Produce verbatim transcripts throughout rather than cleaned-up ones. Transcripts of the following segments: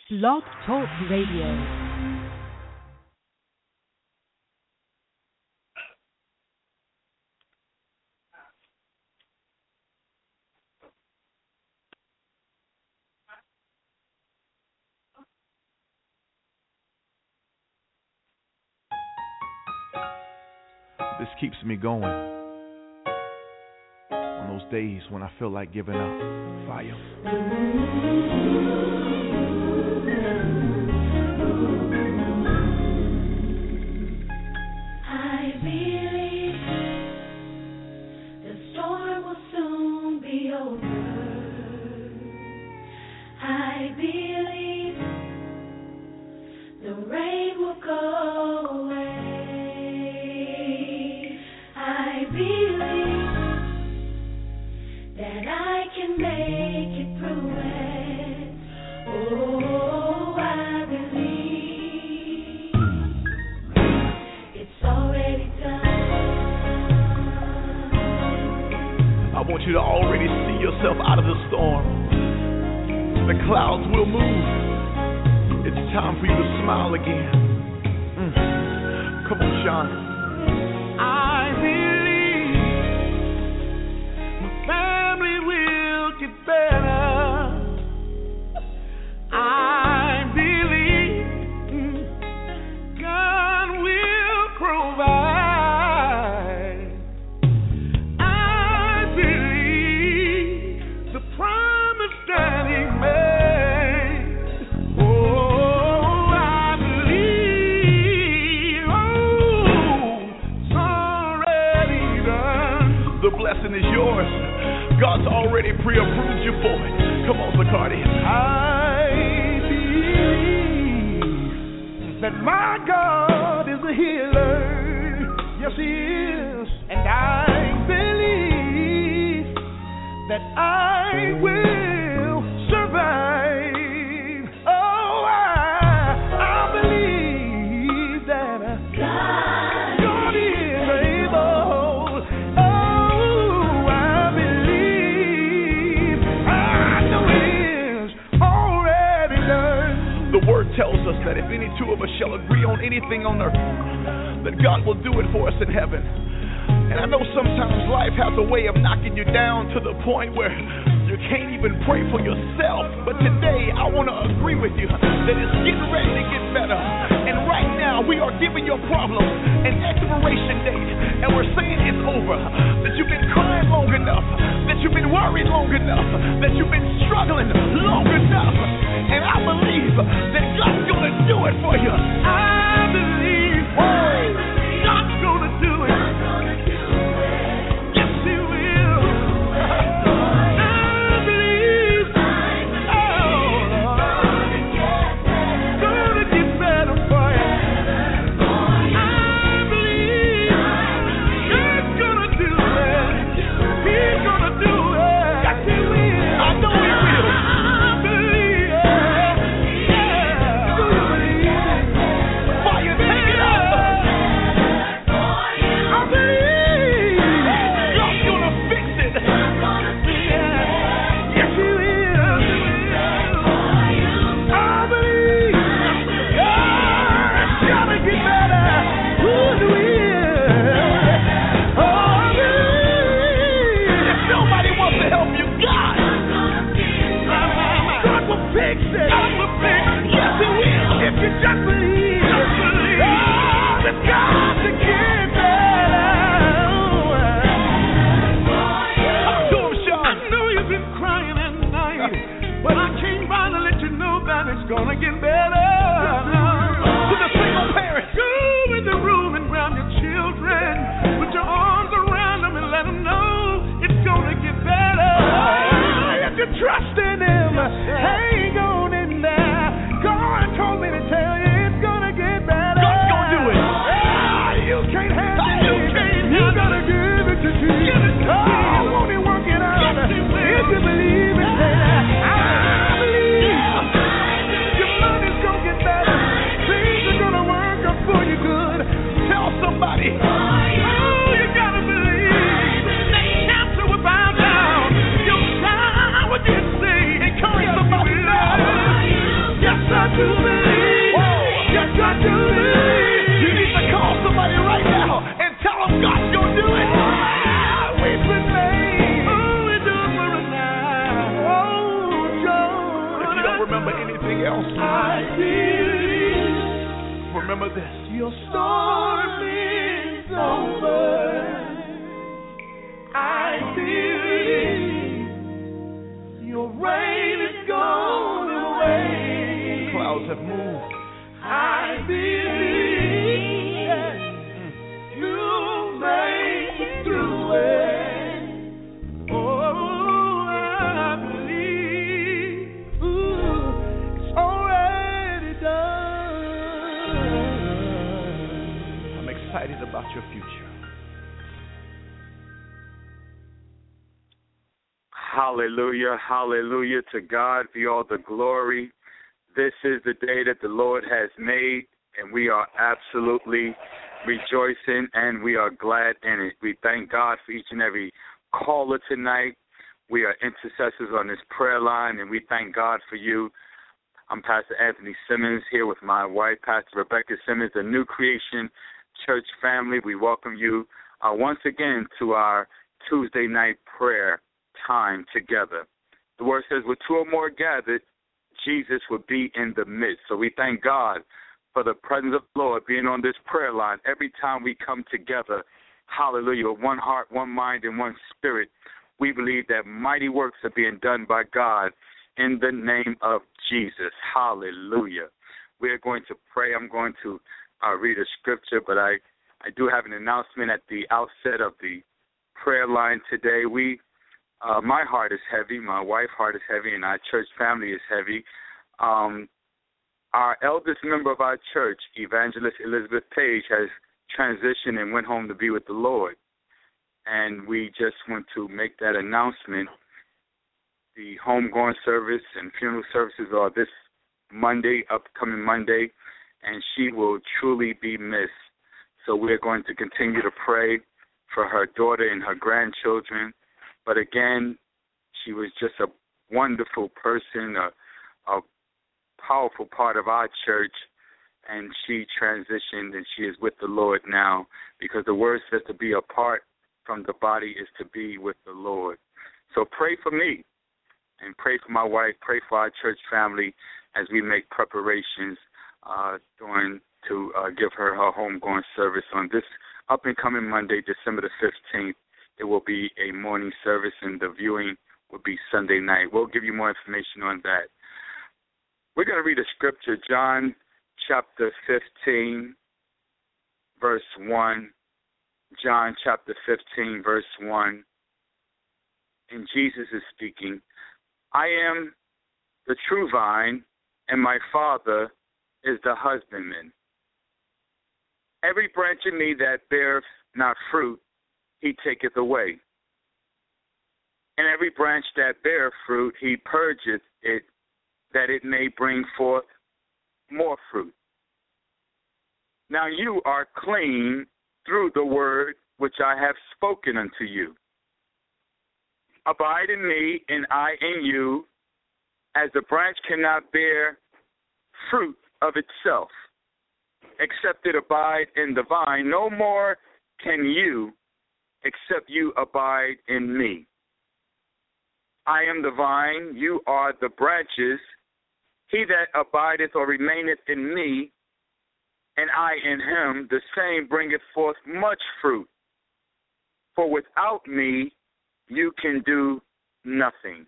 Blog Talk Radio. This keeps me going on those days when I feel like giving up. Fire. I believe the storm will soon be over. I believe the rain will go away. I believe that I can make it through it. Oh, I believe it's already done. I want you to already see yourself out of the storm. The clouds will move. It's time for you to smile again. Mm. Come on, Sean. I believe my family will get better. I believe mm, God will provide. I believe the promise that He made. Oh, I believe. Oh, it's already done. The blessing is yours. God's already pre-approved you for it. Come on, Zacardi. I believe that my God is a healer. Yes, He is. And I believe that I will survive. Oh, I, I believe that God is able. Oh, I believe. I know it is already done. The word tells us that if any two of us shall agree on anything on earth, that God will do it for us in heaven. And I know sometimes life has a way of knocking you down to the point where you can't even pray for yourself. But today I want to agree with you that it's getting ready to get better. And right now we are giving your problem an expiration date. And we're saying it's over. That you've been crying long enough. That you've been worried long enough. That you've been struggling long enough. And I believe that God's going to do it for you. I believe God's going to do it. Yes, He will. I believe. Oh, it's going to get better for you. I believe God's going to do it. He's going to do it. Yes, He will. I know He will. I believe. Yeah. Do you believe it? Fire, take it up. I believe God's going to fix it. Yes, He will. I believe God's going to get better. Ooh, He will. Oh, I believe. If nobody wants to help you, God. God will fix it. God will fix it. Yes, He will. If you just believe. Just believe. Oh, it's got to get better. Talk to him, Sean. I know you've been crying at night, but I came by to let you know that it's gonna get better. To the single parents, go in the room and grab your children. Put your arms around them and let them know it's gonna get better. If you trust in Him, hang on in there. God told me to tell you it's gonna get better. God's gonna do it. Ah, you can't handle it. You can't. You gotta give it to Jesus. Give it to oh, won't He work it out? Yes, He will. If you believe it, say, I believe. Your money remember anything else. I believe. Remember this. Your storm is over. I believe. Your rain is gone away. Clouds have moved. I believe. You'll make it through it. Oh, I believe. Ooh, it's already done. I'm excited about your future. Hallelujah, hallelujah. To God be all the glory. This is the day that the Lord has made, and we are absolutely rejoicing, and we are glad in it. We thank God for each and every caller tonight. We are intercessors on this prayer line, and we thank God for you. I'm Pastor Anthony Simmons here with my wife, Pastor Rebecca Simmons, the New Creation Church family. We welcome you uh, once again to our Tuesday night prayer time together. The word says, where two or more gathered, Jesus will be in the midst. So we thank God for the presence of the Lord being on this prayer line every time we come together. Hallelujah. With one heart, one mind, and one spirit. We believe that mighty works are being done by God in the name of Jesus. Hallelujah. We are going to pray. I'm going to uh, read a scripture, but I, I do have an announcement at the outset of the prayer line today. We Uh, my heart is heavy, my wife's heart is heavy, and our church family is heavy. Um, our eldest member of our church, Evangelist Elizabeth Page, has transitioned and went home to be with the Lord. And we just want to make that announcement. The homegoing service and funeral services are this Monday, upcoming Monday, and she will truly be missed. So we're going to continue to pray for her daughter and her grandchildren. But again, she was just a wonderful person, a, a powerful part of our church, and she transitioned and she is with the Lord now, because the word says to be apart from the body is to be with the Lord. So pray for me and pray for my wife, pray for our church family as we make preparations uh, during to uh, give her her homegoing service on this up-and-coming Monday, December the fifteenth. It will be a morning service, and the viewing will be Sunday night. We'll give you more information on that. We're going to read a scripture, John chapter fifteen, verse one. John chapter fifteen, verse one. And Jesus is speaking. I am the true vine, and my Father is the husbandman. Every branch in me that beareth not fruit, he taketh away. And every branch that beareth fruit, he purgeth it, that it may bring forth more fruit. Now you are clean through the word which I have spoken unto you. Abide in me, and I in you, as the branch cannot bear fruit of itself, except it abide in the vine. No more can you, except you abide in me. I am the vine, you are the branches. He that abideth or remaineth in me, and I in him, the same bringeth forth much fruit. For without me, you can do nothing.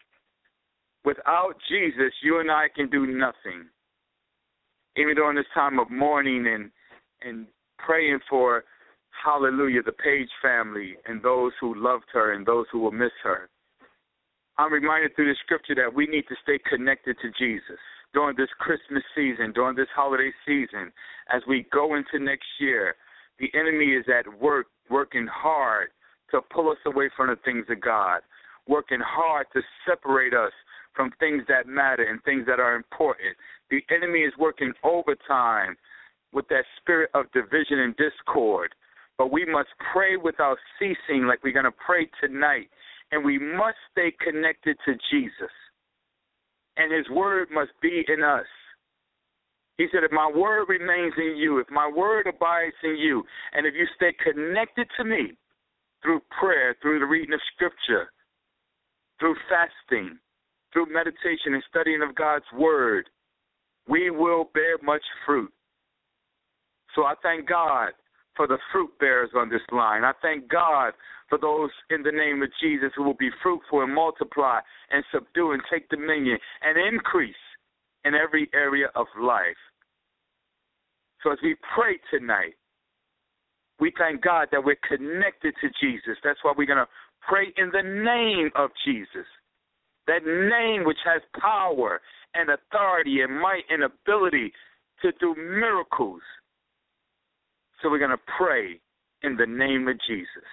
Without Jesus, you and I can do nothing. Even during this time of mourning and, and praying for, hallelujah, the Page family and those who loved her and those who will miss her, I'm reminded through the scripture that we need to stay connected to Jesus during this Christmas season, during this holiday season. As we go into next year, the enemy is at work, working hard to pull us away from the things of God, working hard to separate us from things that matter and things that are important. The enemy is working overtime with that spirit of division and discord. But we must pray without ceasing, like we're going to pray tonight. And we must stay connected to Jesus. And his word must be in us. He said, if my word remains in you, if my word abides in you, and if you stay connected to me through prayer, through the reading of scripture, through fasting, through meditation and studying of God's word, we will bear much fruit. So I thank God for the fruit bearers on this line. I thank God for those in the name of Jesus who will be fruitful and multiply and subdue and take dominion and increase in every area of life. So as we pray tonight, we thank God that we're connected to Jesus. That's why we're going to pray in the name of Jesus, that name which has power and authority and might and ability to do miracles. So we're going to pray in the name of Jesus.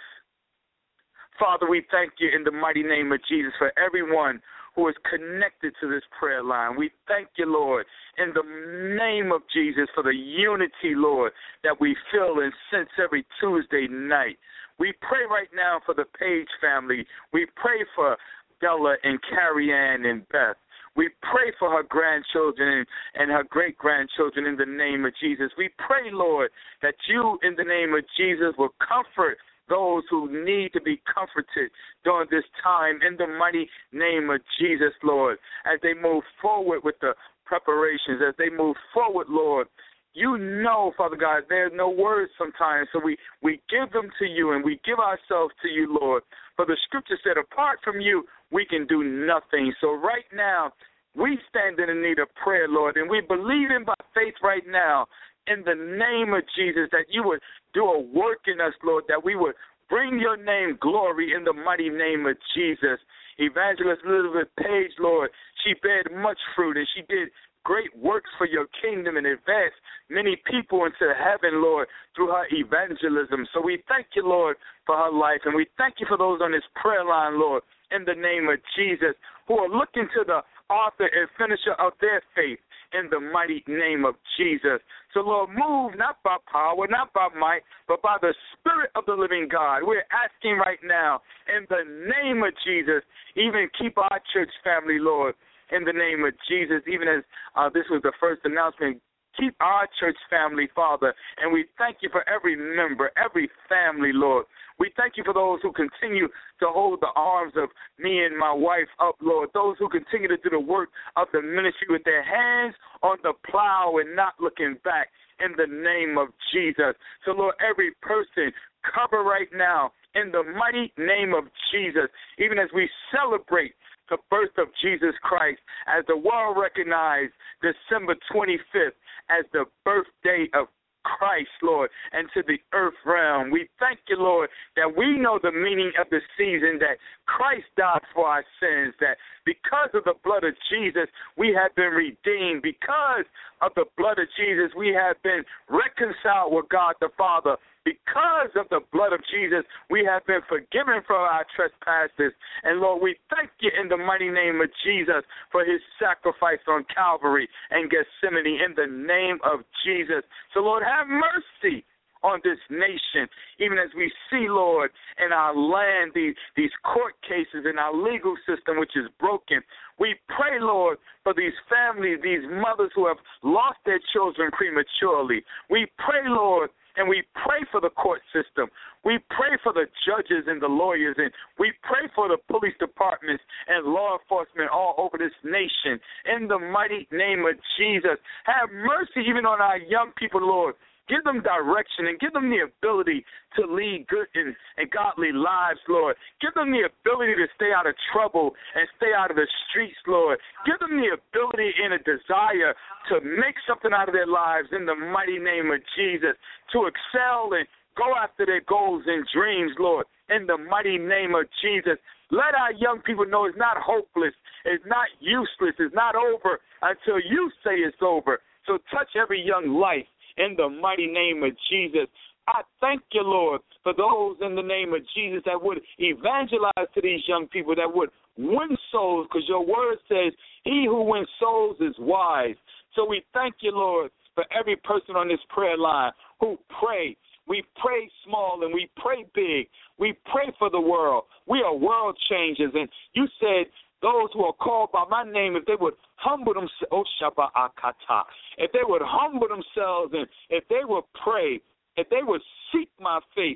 Father, we thank you in the mighty name of Jesus for everyone who is connected to this prayer line. We thank you, Lord, in the name of Jesus for the unity, Lord, that we feel and sense every Tuesday night. We pray right now for the Page family. We pray for Della and Carrie Ann and Beth. We pray for her grandchildren and her great-grandchildren in the name of Jesus. We pray, Lord, that you, in the name of Jesus, will comfort those who need to be comforted during this time in the mighty name of Jesus, Lord, as they move forward with the preparations, as they move forward, Lord. You know, Father God, there are no words sometimes, so we, we give them to you and we give ourselves to you, Lord. For the scripture said, apart from you, we can do nothing. So right now, we stand in the need of prayer, Lord, and we believe in by faith right now, in the name of Jesus, that you would do a work in us, Lord, that we would bring your name glory in the mighty name of Jesus. Evangelist Elizabeth Page, Lord, she bared much fruit and she did great works for your kingdom and advanced many people into heaven, Lord, through her evangelism. So we thank you, Lord, for her life, and we thank you for those on this prayer line, Lord, in the name of Jesus, who are looking to the author and finisher of their faith in the mighty name of Jesus. So, Lord, move not by power, not by might, but by the Spirit of the living God. We're asking right now, in the name of Jesus, even keep our church family, Lord, in the name of Jesus, even as uh, this was the first announcement, keep our church family, Father, and we thank you for every member, every family, Lord. We thank you for those who continue to hold the arms of me and my wife up, Lord, those who continue to do the work of the ministry with their hands on the plow and not looking back in the name of Jesus. So, Lord, every person cover right now in the mighty name of Jesus, even as we celebrate the birth of Jesus Christ, as the world recognized December twenty-fifth as the birthday of Christ, Lord, and to the earth realm. We thank you, Lord, that we know the meaning of the season, that Christ died for our sins, that because of the blood of Jesus, we have been redeemed. Because of the blood of Jesus, we have been reconciled with God the Father. Because of the blood of Jesus, we have been forgiven for our trespasses. And, Lord, we thank you in the mighty name of Jesus for his sacrifice on Calvary and Gethsemane in the name of Jesus. So, Lord, have mercy on this nation, even as we see, Lord, in our land, these, these court cases in our legal system, which is broken. We pray, Lord, for these families, these mothers who have lost their children prematurely. We pray, Lord, and we pray for the court system. We pray for the judges and the lawyers, and we pray for the police departments and law enforcement all over this nation. In the mighty name of Jesus, have mercy even on our young people, Lord. Give them direction and give them the ability to lead good and, and godly lives, Lord. Give them the ability to stay out of trouble and stay out of the streets, Lord. Give them the ability and a desire to make something out of their lives in the mighty name of Jesus, to excel and go after their goals and dreams, Lord, in the mighty name of Jesus. Let our young people know it's not hopeless, it's not useless, it's not over until you say it's over. So touch every young life in the mighty name of Jesus. I thank you, Lord, for those in the name of Jesus that would evangelize to these young people, that would win souls, because your word says he who wins souls is wise. So we thank you, Lord, for every person on this prayer line who pray. We pray small and we pray big. We pray for the world. We are world changers. And you said those who are called by my name, if they would humble themselves, oh, Shabbat Akata, if they would humble themselves and if they would pray, if they would seek my face,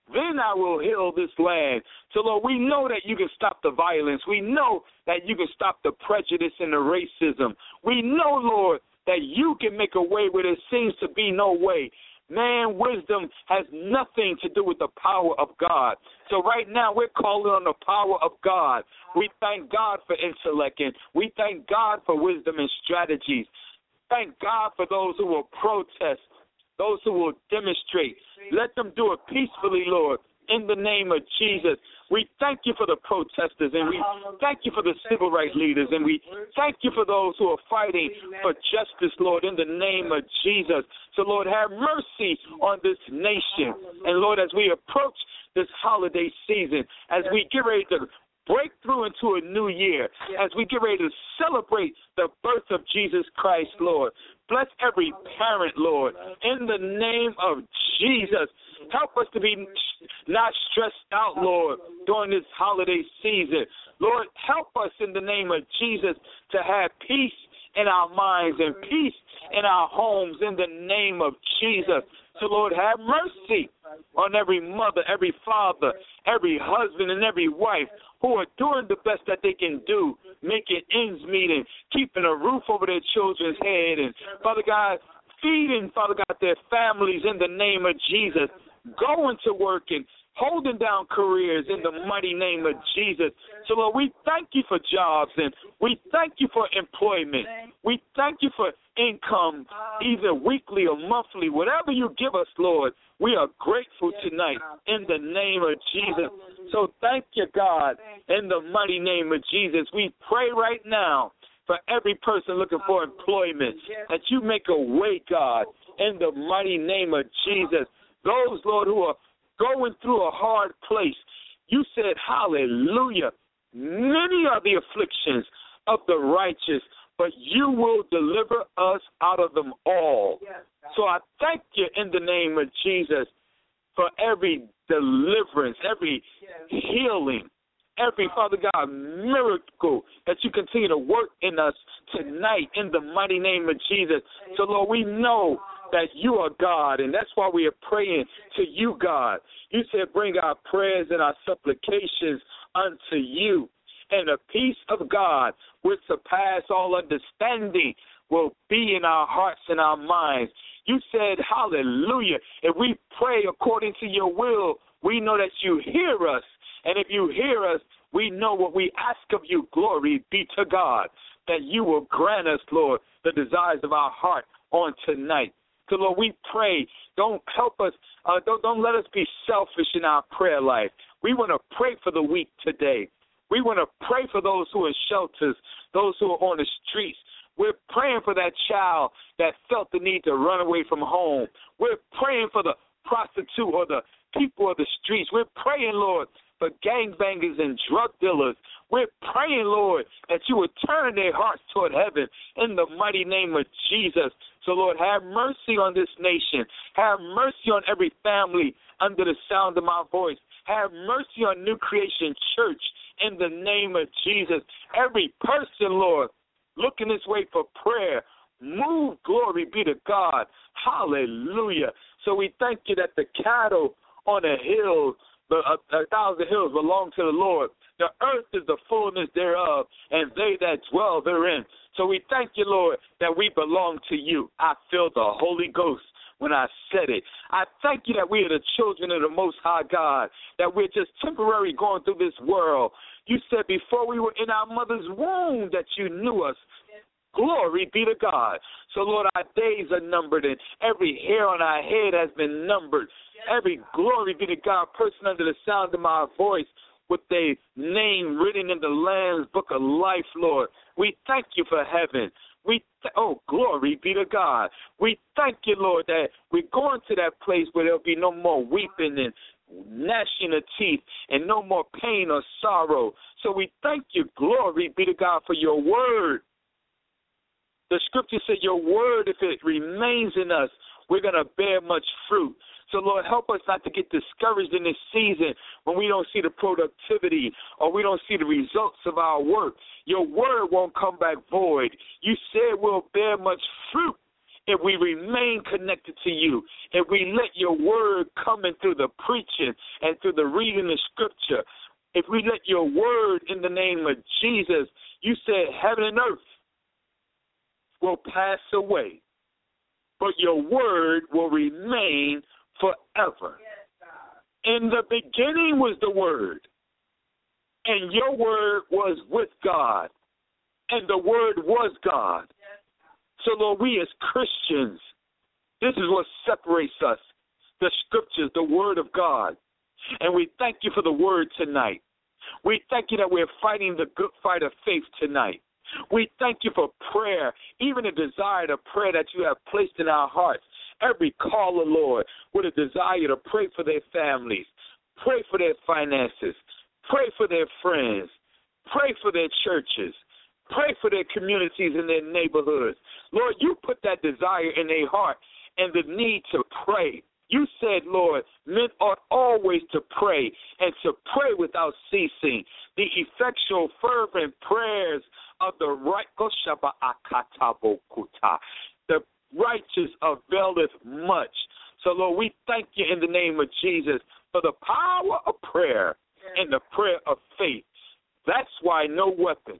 then I will heal this land. So, Lord, we know that you can stop the violence. We know that you can stop the prejudice and the racism. We know, Lord, that you can make a way where there seems to be no way. Man, wisdom has nothing to do with the power of God. So right now we're calling on the power of God. We thank God for intellect, and we thank God for wisdom and strategies. Thank God for those who will protest, those who will demonstrate. Let them do it peacefully, Lord, in the name of Jesus. We thank you for the protesters, and we thank you for the civil rights leaders, and we thank you for those who are fighting for justice, Lord, in the name of Jesus. So, Lord, have mercy on this nation. And, Lord, as we approach this holiday season, as we get ready to break through into a new year, as we get ready to celebrate the birth of Jesus Christ, Lord, bless every parent, Lord, in the name of Jesus. Help us to be not stressed out, Lord, during this holiday season. Lord, help us in the name of Jesus to have peace in our minds and peace in our homes in the name of Jesus. So, Lord, have mercy on every mother, every father, every husband, and every wife who are doing the best that they can do, making ends meet and keeping a roof over their children's head. And, Father God, feeding, Father God, their families in the name of Jesus, going to work and holding down careers in the mighty name of Jesus. So, Lord, we thank you for jobs, and we thank you for employment. We thank you for income, either weekly or monthly, whatever you give us, Lord. We are grateful tonight in the name of Jesus. So thank you, God, in the mighty name of Jesus. We pray right now for every person looking for employment, that you make a way, God, in the mighty name of Jesus. Those, Lord, who are going through a hard place, you said, hallelujah, many are the afflictions of the righteous, but you will deliver us out of them all. So I thank you in the name of Jesus for every deliverance, every healing, every, Father God, miracle that you continue to work in us tonight in the mighty name of Jesus. So, Lord, we know that you are God, and that's why we are praying to you, God. You said bring our prayers and our supplications unto you, and the peace of God, which surpass all understanding, will be in our hearts and our minds. You said, hallelujah, if we pray according to your will, we know that you hear us, and if you hear us, we know what we ask of you. Glory be to God, that you will grant us, Lord, the desires of our heart on tonight. So, Lord, we pray, don't help us, uh, don't, don't let us be selfish in our prayer life. We want to pray for the weak today. We want to pray for those who are in shelters, those who are on the streets. We're praying for that child that felt the need to run away from home. We're praying for the prostitute or the people of the streets. We're praying, Lord, for gangbangers and drug dealers. We're praying, Lord, that you would turn their hearts toward heaven in the mighty name of Jesus. So, Lord, have mercy on this nation. Have mercy on every family under the sound of my voice. Have mercy on New Creation Church in the name of Jesus. Every person, Lord, looking this way for prayer, move, glory be to God. Hallelujah. So we thank you that the cattle on the hills, the a, a thousand hills belong to the Lord. The earth is the fullness thereof, and they that dwell therein. So we thank you, Lord, that we belong to you. I feel the Holy Ghost when I said it. I thank you that we are the children of the Most High God, that we're just temporarily going through this world. You said before we were in our mother's womb that you knew us. Glory be to God. So, Lord, our days are numbered, and every hair on our head has been numbered. Every glory be to God, person under the sound of my voice, with their name written in the Lamb's Book of Life, Lord. We thank you for heaven. We th- oh, glory be to God. We thank you, Lord, that we're going to that place where there'll be no more weeping and gnashing of teeth and no more pain or sorrow. So we thank you, glory be to God, for your word. The scripture said your word, if it remains in us, we're going to bear much fruit. So, Lord, help us not to get discouraged in this season when we don't see the productivity or we don't see the results of our work. Your word won't come back void. You said we'll bear much fruit if we remain connected to you, if we let your word come in through the preaching and through the reading of Scripture, if we let your word in the name of Jesus, you said heaven and earth will pass away, but your word will remain forever. In the beginning was the word, and your word was with God, and the word was God. So, Lord, we as Christians, this is what separates us, the Scriptures, the Word of God. And we thank you for the Word tonight. We thank you that we're fighting the good fight of faith tonight. We thank you for prayer, even a desire to pray that you have placed in our hearts. Every caller, Lord, with a desire to pray for their families, pray for their finances, pray for their friends, pray for their churches, pray for their communities and their neighborhoods. Lord, you put that desire in their heart and the need to pray. You said, Lord, men ought always to pray and to pray without ceasing. The effectual, fervent prayers of the right, the righteous availeth much. So, Lord, we thank you in the name of Jesus for the power of prayer and the prayer of faith. That's why no weapon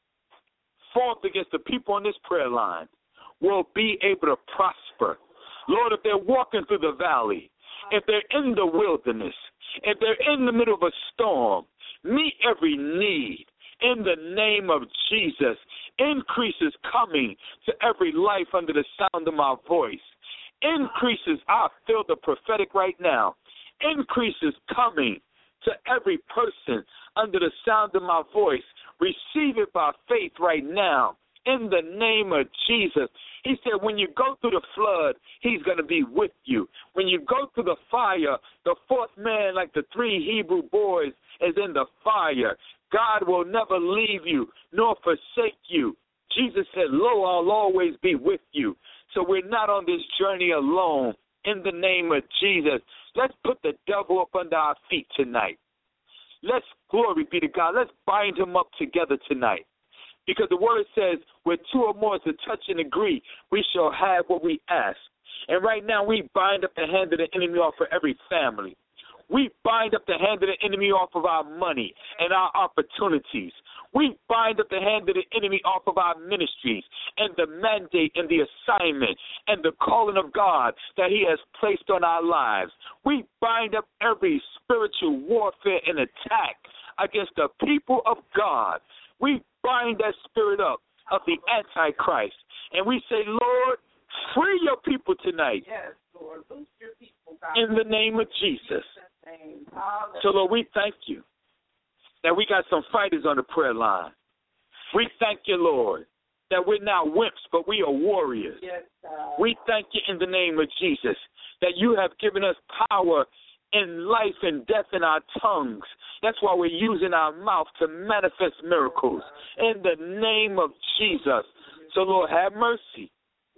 formed against the people on this prayer line will be able to prosper. Lord, if they're walking through the valley, if they're in the wilderness, if they're in the middle of a storm, meet every need in the name of Jesus. Increase is coming to every life under the sound of my voice. Increases, I feel the prophetic right now. Increase is coming to every person under the sound of my voice. Receive it by faith right now in the name of Jesus. He said when you go through the flood, he's going to be with you. When you go through the fire, the fourth man, like the three Hebrew boys, is in the fire. God will never leave you nor forsake you. Jesus said, lo, I'll always be with you. So we're not on this journey alone. In the name of Jesus, let's put the devil up under our feet tonight. Let's, glory be to God, let's bind him up together tonight. Because the word says, where two or more to touch and agree, we shall have what we ask. And right now we bind up the hand of the enemy off of every family. We bind up the hand of the enemy off of our money and our opportunities. We bind up the hand of the enemy off of our ministries and the mandate and the assignment and the calling of God that he has placed on our lives. We bind up every spiritual warfare and attack against the people of God. We bind that spirit up of the Antichrist. And we say, Lord, free your people tonight. Yes, Lord. Loose your people, God. In the name of Jesus. So, Lord, we thank you that we got some fighters on the prayer line. We thank you, Lord, that we're not wimps, but we are warriors. Yes, God. We thank you in the name of Jesus that you have given us power in life and death in our tongues. That's why we're using our mouth to manifest miracles in the name of Jesus. So, Lord, have mercy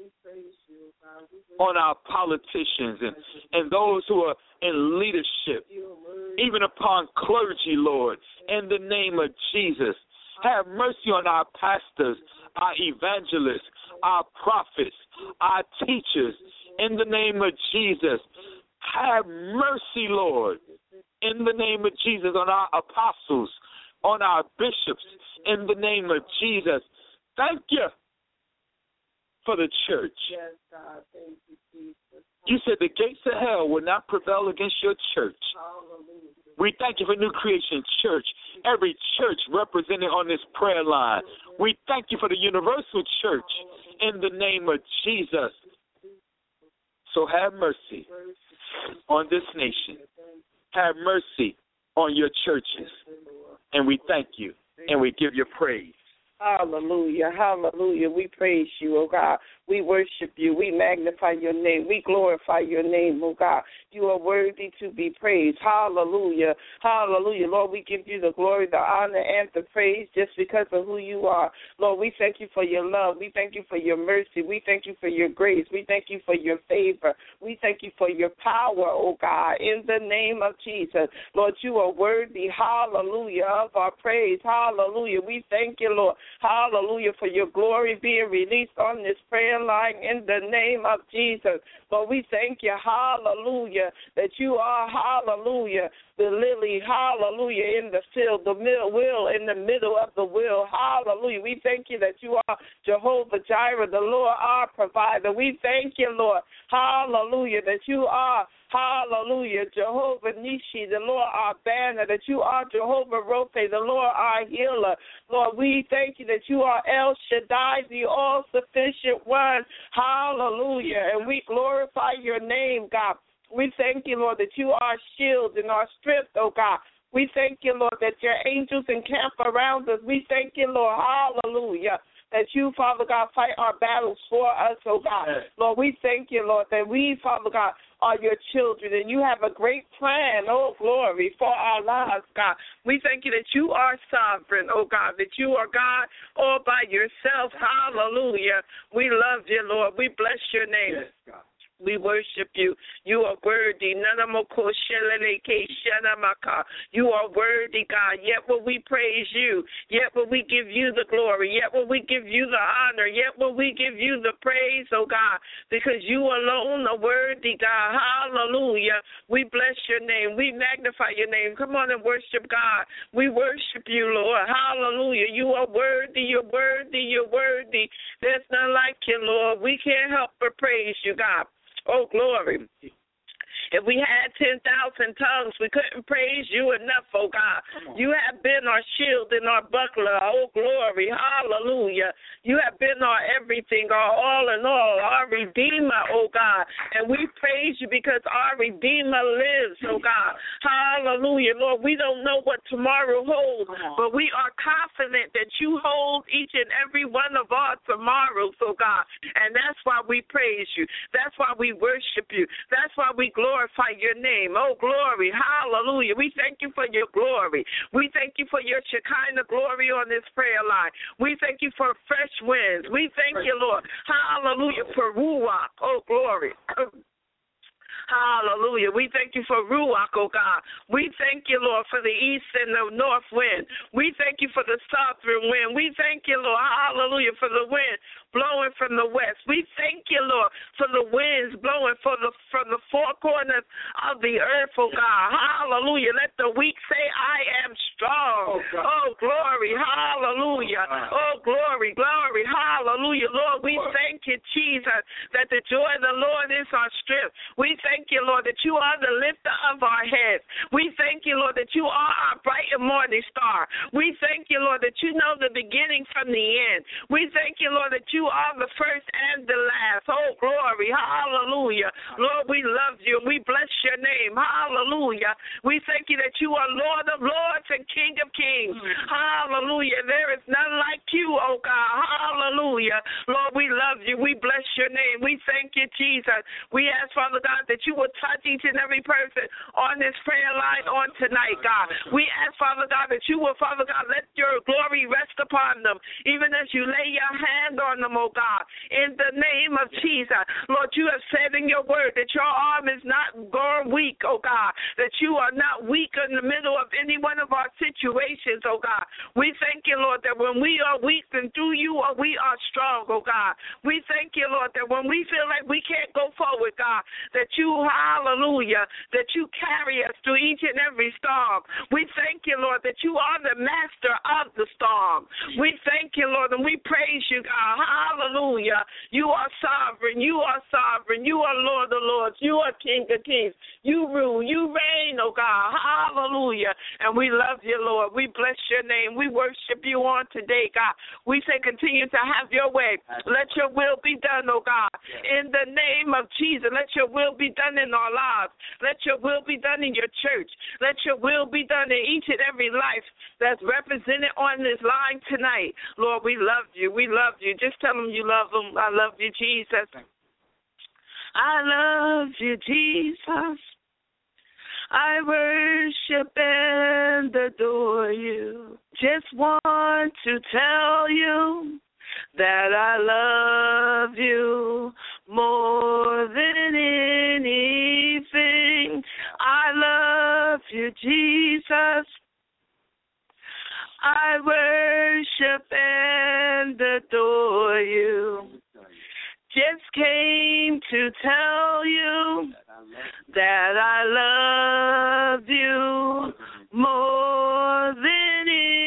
on our politicians and, and those who are in leadership, even upon clergy, Lord, in the name of Jesus. Have mercy on our pastors, our evangelists, our prophets, our teachers, in the name of Jesus. Have mercy, Lord, in the name of Jesus, on our apostles, on our bishops, in the name of Jesus. Thank you for the church. Yes, God. Thank you, Jesus. You said the gates of hell will not prevail against your church. Hallelujah. We thank you for New Creation Church, every church represented on this prayer line. We thank you for the Universal Church in the name of Jesus. So have mercy on this nation. Have mercy on your churches. And we thank you and we give you praise. Hallelujah, hallelujah. We praise you, oh God. We worship you. We magnify your name. We glorify your name, oh God. You are worthy to be praised. Hallelujah, hallelujah. Lord, we give you the glory, the honor, and the praise just because of who you are. Lord, we thank you for your love. We thank you for your mercy. We thank you for your grace. We thank you for your favor. We thank you for your power, oh God, in the name of Jesus. Lord, you are worthy, hallelujah, of our praise. Hallelujah. We thank you, Lord, hallelujah, for your glory being released on this prayer line in the name of Jesus. Lord, we thank you, hallelujah, that you are, hallelujah, the lily, hallelujah, in the field, the middle will in the middle of the will, hallelujah. We thank you that you are Jehovah Jireh, the Lord our provider. We thank you, Lord, hallelujah, that you are, hallelujah, Jehovah Nishi, the Lord our banner, that you are Jehovah Rophe, the Lord our healer. Lord, we thank you that you are El Shaddai, the all-sufficient one, hallelujah, and we glorify your name, God. We thank you, Lord, that you are our shield and our strength, oh God. We thank you, Lord, that your angels encamp around us. We thank you, Lord, hallelujah, that you, Father God, fight our battles for us, oh God. Yes. Lord, we thank you, Lord, that we, Father God, are your children, and you have a great plan, oh glory, for our lives, God. We thank you that you are sovereign, oh God, that you are God all by yourself, hallelujah. We love you, Lord. We bless your name. Yes, God. We worship you. You are worthy. You are worthy, God. Yet will we praise you. Yet will we give you the glory. Yet will we give you the honor. Yet will we give you the praise, oh God, because you alone are worthy, God. Hallelujah. We bless your name. We magnify your name. Come on and worship God. We worship you, Lord. Hallelujah. You are worthy. You're worthy. You're worthy. There's none like you, Lord. We can't help but praise you, God. Oh, glory. If we had ten thousand tongues, we couldn't praise you enough, oh God. You have been our shield and our buckler, oh glory, hallelujah. You have been our everything, our all in all, our Redeemer, oh God. And we praise you because our Redeemer lives, oh God. Hallelujah, Lord. We don't know what tomorrow holds, but we are confident that you hold each and every one of our tomorrows, oh God. And that's why we praise you. That's why we worship you. That's why we glorify your name. Oh, glory. Hallelujah. We thank you for your glory. We thank you for your Shekinah glory on this prayer line. We thank you for fresh winds. We thank you, Lord. Hallelujah, for Ruach. Oh, glory. Hallelujah. We thank you for Ruach, oh God. We thank you, Lord, for the east and the north wind. We thank you for the southern wind. We thank you, Lord, hallelujah, for the wind blowing from the west. We thank you, Lord, for the winds blowing for the, from the four corners of the earth, oh God. Hallelujah. Let the weak say, I am strong. Oh, oh glory. Hallelujah. Oh, glory, glory. Hallelujah. Lord, we thank you, Jesus, that the joy of the Lord is our strength. We thank you, Lord, that you are the lifter of our heads. We thank you, Lord, that you are our bright and morning star. We thank you, Lord, that you know the beginning from the end. We thank you, Lord, that you You are the first and the last. Oh, glory. Hallelujah. Lord, we love you. We bless your name. Hallelujah. We thank you that you are Lord of lords and King of kings. Hallelujah. There is none like you, oh God. Hallelujah. Lord, we love you. We bless your name. We thank you, Jesus. We ask, Father God, that you will touch each and every person on this prayer line on tonight, God. We ask, Father God, that you will, Father God, let your glory rest upon them, even as you lay your hand on them, oh God, in the name of Jesus. Lord, you have said in your word that your arm is not gone weak, oh God, that you are not weak in the middle of any one of our situations, oh God. We thank you, Lord, that when we are weak, then through you we are strong, oh God. We thank you, Lord, that when we feel like we can't go forward, God, that you, hallelujah, that you carry us through each and every storm. We thank you, Lord, that you are the master of the storm. We thank you, Lord, and we praise you, God. Hallelujah. You are sovereign. You are sovereign. You are Lord of lords. You are King of kings. You rule. You reign, oh God. Hallelujah. And we love you, Lord. We bless your name. We worship you on today, God. We say continue to have your way. Let your will be done, oh God. In the name of Jesus, let your will be done in our lives. Let your will be done in your church. Let your will be done in each and every life that's represented on this line tonight. Lord, we love you. We love you. Just tell them you love them. I love you, Jesus. I love you, Jesus. I worship and adore you. Just want to tell you that I love you more than anything. I love you, Jesus. I worship and adore you. Just came to tell you that I love you more than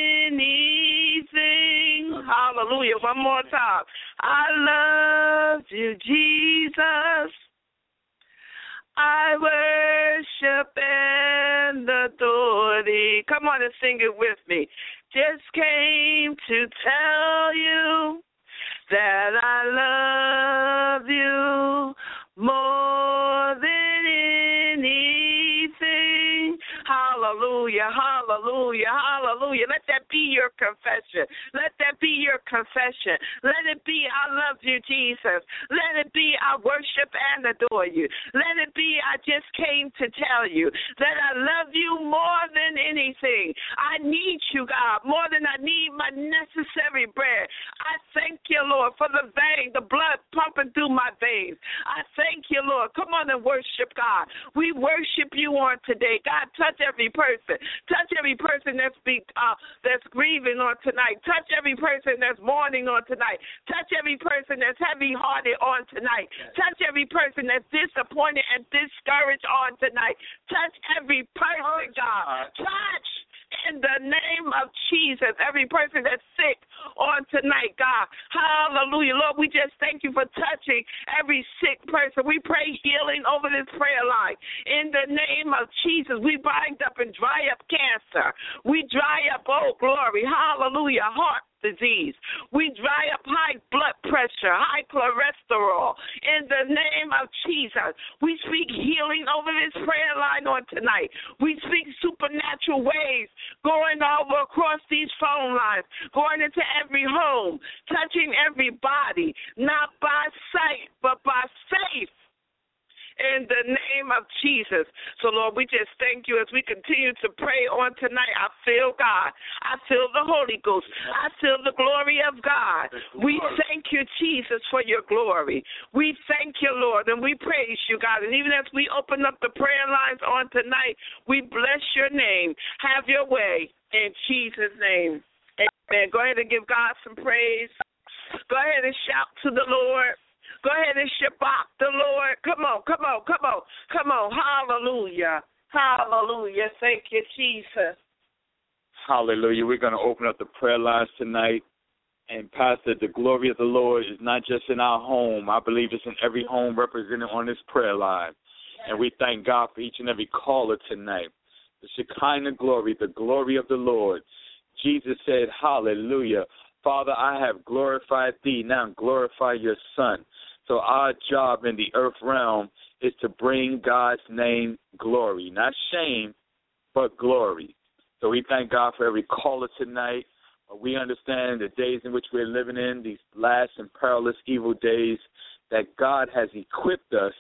anything. Hallelujah. One more time. I love you, Jesus. I worship and adore thee. Come on and sing it with me. Just came to tell you that I love you more than anything. Hallelujah, hallelujah, hallelujah. Let that be your confession. Let that be your confession. Let it be, I love you, Jesus. Let it be, I worship and adore you. Let it be, I just came to tell you that I love you more than anything. I need you, God, more than I need my necessary bread. I thank you, Lord, for the vein, the blood pumping through my veins. I thank you, Lord. Come on and worship God. We worship you on today. God, touch every person. Touch every person that's be, uh, that's grieving on tonight. Touch every person that's mourning on tonight. Touch every person that's heavy-hearted on tonight. Touch every person that's disappointed and discouraged on tonight. Touch every person, God. Touch in the name of Jesus every person that's sick on tonight, God. Hallelujah. Lord, we just thank you for touching every sick person. We pray healing over this prayer line. In the name of Jesus, we bind up and dry up cancer. We dry up, oh, glory, hallelujah, heart disease. We dry up high blood pressure, high cholesterol. In the name of Jesus, we speak healing over this prayer line on tonight. We speak supernatural waves going over across these phone lines, going into every home, touching every body, not by sight, but by faith. In the name of Jesus. So, Lord, we just thank you as we continue to pray on tonight. I feel God. I feel the Holy Ghost. I feel the glory of God. We thank you, Jesus, for your glory. We thank you, Lord, and we praise you, God. And even as we open up the prayer lines on tonight, we bless your name. Have your way in Jesus' name. Amen. Go ahead and give God some praise. Go ahead and shout to the Lord. Go ahead and shabbat the Lord. Come on, come on, come on, come on. Hallelujah. Hallelujah. Thank you, Jesus. Hallelujah. We're going to open up the prayer lines tonight. And, Pastor, the glory of the Lord is not just in our home. I believe it's in every home represented on this prayer line. And we thank God for each and every caller tonight. The Shekinah glory, the glory of the Lord. Jesus said, hallelujah. Father, I have glorified thee. Now glorify your Son. So our job in the earth realm is to bring God's name glory, not shame, but glory. So we thank God for every caller tonight. We understand the days in which we're living in, these last and perilous evil days, that God has equipped us.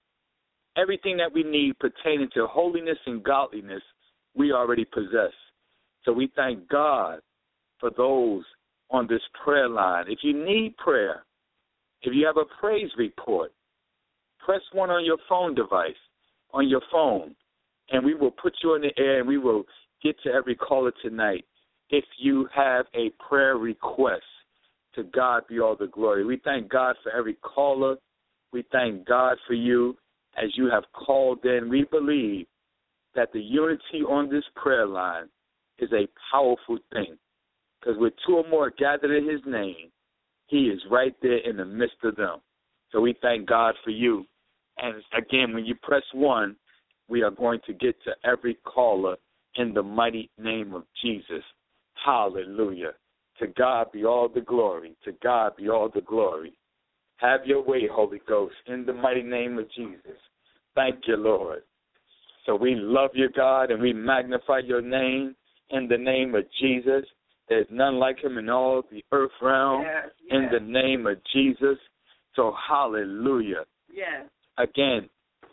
Everything that we need pertaining to holiness and godliness, we already possess. So we thank God for those on this prayer line. If you need prayer, if you have a praise report, press one on your phone device, on your phone, and we will put you in the air and we will get to every caller tonight. If you have a prayer request, to God be all the glory. We thank God for every caller. We thank God for you as you have called in. We believe that the unity on this prayer line is a powerful thing, because with two or more gathered in his name, he is right there in the midst of them. So we thank God for you. And again, when you press one, we are going to get to every caller in the mighty name of Jesus. Hallelujah. To God be all the glory. To God be all the glory. Have your way, Holy Ghost, in the mighty name of Jesus. Thank you, Lord. So we love you, God, and we magnify your name in the name of Jesus. There's none like him in all the earth realm. Yes, yes. In the name of Jesus. So hallelujah. Yes. Again,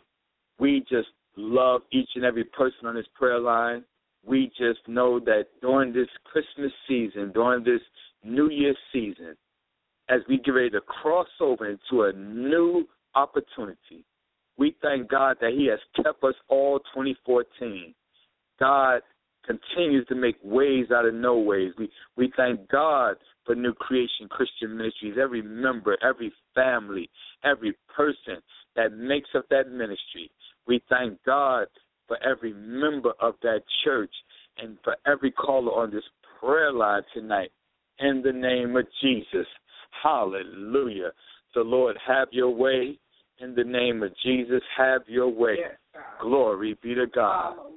we just love each and every person on this prayer line. We just know that during this Christmas season, during this New Year's season, as we get ready to cross over into a new opportunity, we thank God that he has kept us all twenty fourteen. God continues to make ways out of no ways. We we thank God for New Creation Christian Ministries, every member, every family, every person that makes up that ministry. We thank God for every member of that church and for every caller on this prayer line tonight. In the name of Jesus. Hallelujah. So, Lord, have your way. In the name of Jesus, have your way. Yes, Glory be to God. Hallelujah.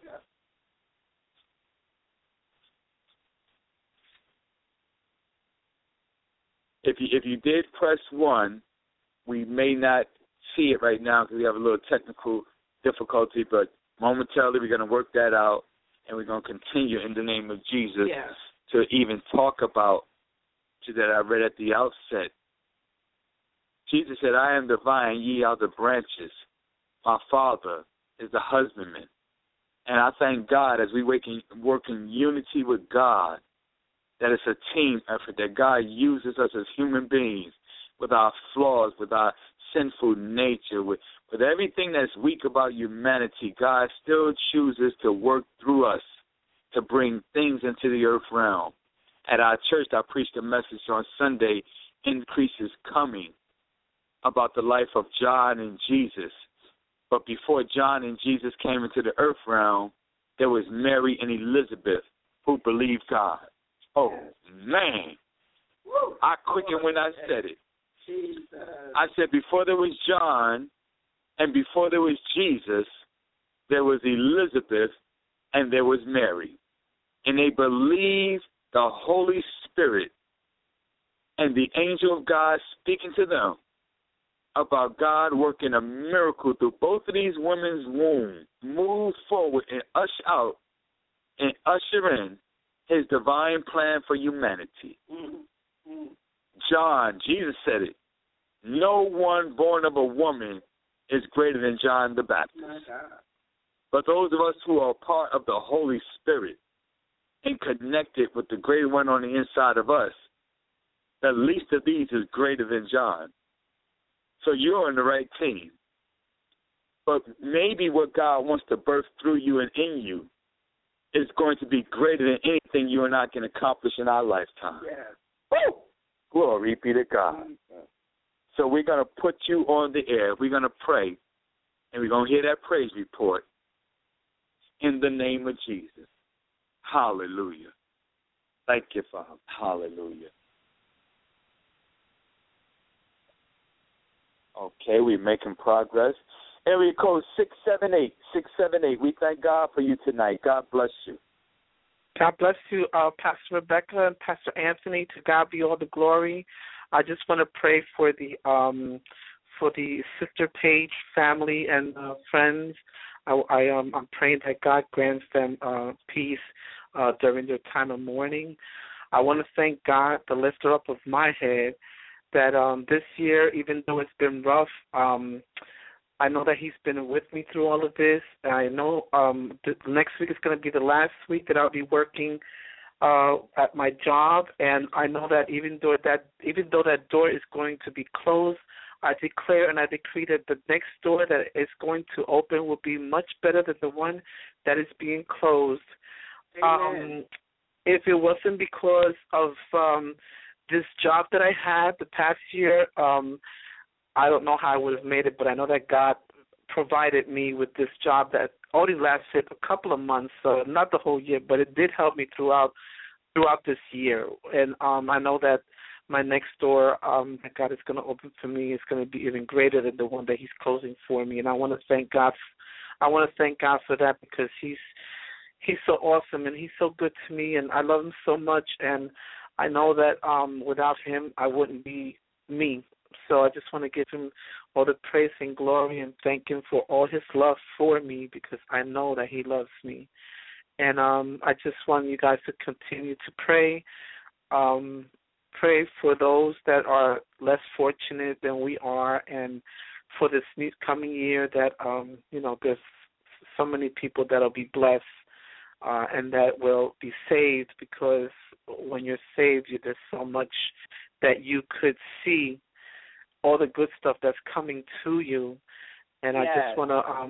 If you if you did press one, we may not see it right now because we have a little technical difficulty, but momentarily we're going to work that out, and we're going to continue in the name of Jesus Yes. to even talk about that I read at the outset. Jesus said, I am the vine, ye are the branches. My Father is the husbandman. And I thank God as we work in, work in unity with God, that it's a team effort, that God uses us as human beings with our flaws, with our sinful nature, with, with everything that's weak about humanity. God still chooses to work through us to bring things into the earth realm. At our church, I preached a message on Sunday, Increase is Coming, about the life of John and Jesus. But before John and Jesus came into the earth realm, there was Mary and Elizabeth who believed God. Oh, man. I quickened when I said it. I said before there was John and before there was Jesus, there was Elizabeth and there was Mary. And they believed the Holy Spirit and the angel of God speaking to them about God working a miracle through both of these women's wombs, move forward and usher out and usher in his divine plan for humanity. Mm-hmm. John, Jesus said it, no one born of a woman is greater than John the Baptist. But those of us who are part of the Holy Spirit and connected with the greater one on the inside of us, the least of these is greater than John. So you're on the right team. But maybe what God wants to birth through you and in you is going to be greater than anything you and I can accomplish in our lifetime. Yes. Woo! Glory be to God. So we're going to put you on the air. We're going to pray, and we're going to hear that praise report in the name of Jesus. Hallelujah. Thank you, Father. Hallelujah. Okay, we're making progress. Area code six seven eight, six seven eight. We thank God for you tonight. God bless you. God bless you, uh, Pastor Rebecca and Pastor Anthony. To God be all the glory. I just want to pray for the um, for the Sister Page family and uh, friends. I, I um, I'm praying that God grants them uh, peace uh, during their time of mourning. I want to thank God, the lifter up of my head, that um, this year, even though it's been rough, um, I know that he's been with me through all of this. I know um, the next week is going to be the last week that I'll be working uh, at my job, and I know that even though that even though that door is going to be closed, I declare and I decree that the next door that is going to open will be much better than the one that is being closed. Um, if it wasn't because of um, this job that I had the past year, um, I don't know how I would have made it, but I know that God provided me with this job that only lasted a couple of months, so not the whole year, but it did help me throughout throughout this year. And um, I know that my next door um, that God is going to open for me is going to be even greater than the one that He's closing for me. And I want to thank God. I want to thank God for that because He's He's so awesome and He's so good to me, and I love Him so much. And I know that um, without Him, I wouldn't be me. So I just want to give Him all the praise and glory and thank Him for all His love for me because I know that He loves me. And um, I just want you guys to continue to pray. Um, pray for those that are less fortunate than we are, and for this new coming year that, um, you know, there's so many people that will be blessed uh, and that will be saved, because when you're saved, there's so much that you could see, all the good stuff that's coming to you. And yes. I just want to um,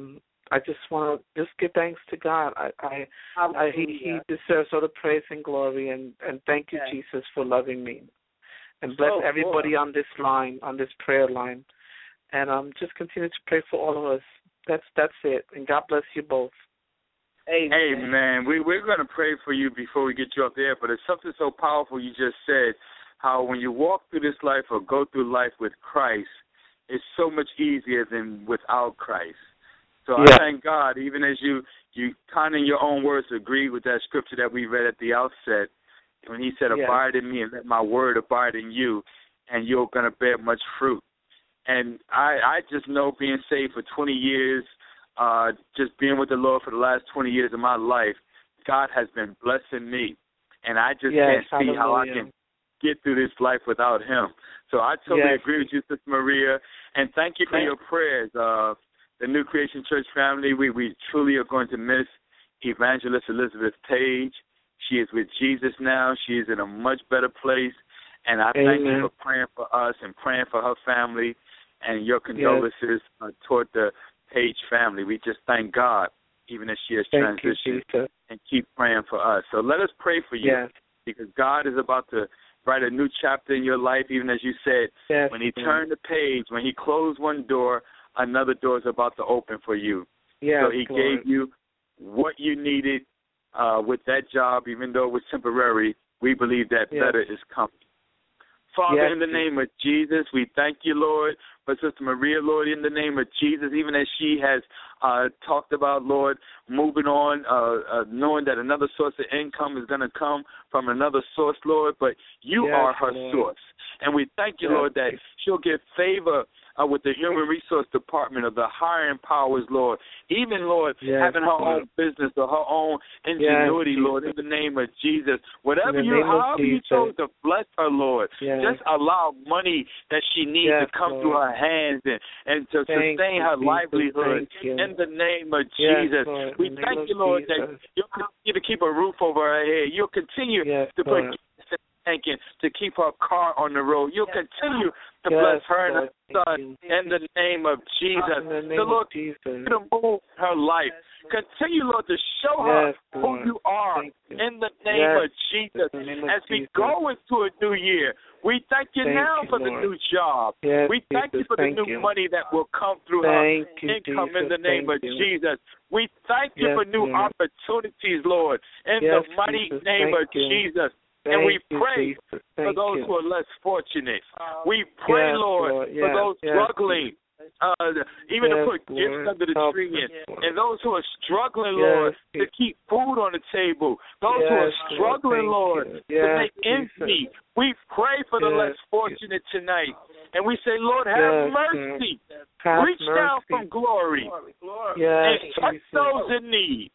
I just want to just give thanks to God. I, I, I he, he deserves all the praise and glory, and, and thank you, yes. Jesus, for loving me. And bless oh, everybody cool. on this line, on this prayer line. And um, just continue to pray for all of us. That's that's it. And God bless you both. Amen. Amen. We, we're going to pray for you before we get you up there, but it's something so powerful you just said, how when you walk through this life or go through life with Christ, it's so much easier than without Christ. So yeah. I thank God, even as you, you kind of in your own words agree with that scripture that we read at the outset, when he said, yeah. abide in me and let my word abide in you, and you're going to bear much fruit. And I, I just know being saved for twenty years, uh, just being with the Lord for the last twenty years of my life, God has been blessing me. And I just yes, can't see hallelujah. how I can get through this life without him. So I totally yes. agree with you, Sister Maria. And thank you for your prayers. Uh, the New Creation Church family, we, we truly are going to miss Evangelist Elizabeth Page. She is with Jesus now. She is in a much better place. And I Amen. thank you for praying for us and praying for her family and your condolences yes. uh, toward the Page family. We just thank God, even as she has thank transitioned, you, and keep praying for us. So let us pray for you yes. because God is about to write a new chapter in your life, even as you said, yes. when he turned the page, when he closed one door, another door is about to open for you. Yes, so he Lord. gave you what you needed uh, with that job, even though it was temporary. We believe that yes. better is coming. Father, yes. in the name of Jesus, we thank you, Lord, for Sister Maria, Lord, in the name of Jesus, even as she has uh, talked about, Lord, moving on, uh, uh, knowing that another source of income is going to come from another source, Lord, but you yes, are her Lord. source. And we thank you, yes. Lord, that she'll get favor uh, with the Human Resource Department of the hiring powers, Lord, even, Lord, yes, having her Lord. own business or her own ingenuity, yes, Lord, in the name of Jesus. Whatever in you, however you Jesus. chose to bless her, Lord, yes. just allow money that she needs yes, to come Lord. through her hands and, and to thank sustain you, her Jesus. livelihood you. in the name of yes, Jesus. Lord. We thank you, Lord, Jesus. that you'll continue to keep a roof over her head. You'll continue yes, to put Lord. thanking to keep her car on the road. You'll yes. continue to yes, bless her and Lord. her son in the name of Jesus. In the name the Lord, of Jesus. continue to move her life. Continue, Lord, to show her yes, who you are you. in the name yes. of Jesus. Name of As we Jesus. go into a new year, we thank you thank now you, for Lord. the new job. Yes, we thank Jesus, you for the thank new you. money that will come through thank her you, income Jesus, in the name thank of you. Jesus. We thank you yes, for new Lord. opportunities, Lord, in yes, the mighty Jesus, name thank of you. Jesus. Thank and we you, pray Jesus. for Thank those you. who are less fortunate. We pray, yes, Lord, Lord. for yes, those yes. struggling, uh, even yes, to put Lord. gifts under the Help tree, us, and, and those who are struggling, yes, Lord, yes. to keep food on the table. Those yes, who are struggling, Lord, Lord, yes, to make ends meet. We pray for the yes. less fortunate tonight. And we say, Lord, have yes, mercy. have Reach mercy. down from glory, glory. and Yes, touch Jesus. those in need.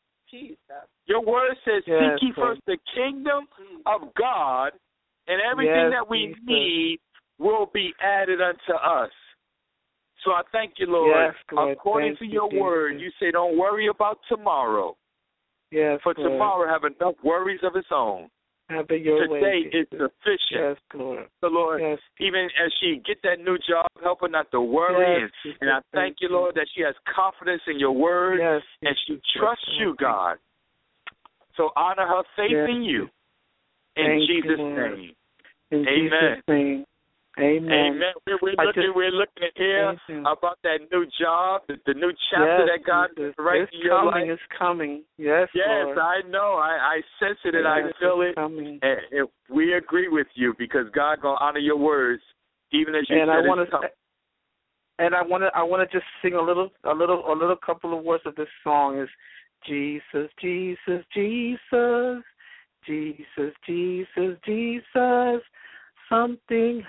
Your word says, yes, seek ye Lord. first the kingdom of God, and everything yes, that we Jesus. need will be added unto us. So I thank you, Lord. Yes, Lord. According thank to your you, word, Jesus. you say don't worry about tomorrow. Yes, For Lord. tomorrow have enough worries of its own. Have it your Today way, is sufficient. Yes, Lord. So, Lord, yes. even as she get that new job, help her not to worry. Yes, and, and I thank you, Lord, that she has confidence in your word, yes, and she yes, trusts yes, you, God. So honor her faith yes. in you. In Thank Jesus' you, name. In Amen. Jesus' name. Amen. Amen. We're, we're looking. just, we're looking to hear Amen. about that new job, the, the new chapter yes, that God is writing it's in your coming, life. It's coming. Yes, Yes, Lord. I know. I, I sense it and yes, I feel it's it. Coming. And, and we agree with you because God gonna honor your words, even as you and said I it's wanna, coming. And I want to. I want to just sing a little, a little, a little couple of words of this song. Is Jesus, Jesus, Jesus, Jesus, Jesus, Jesus. Something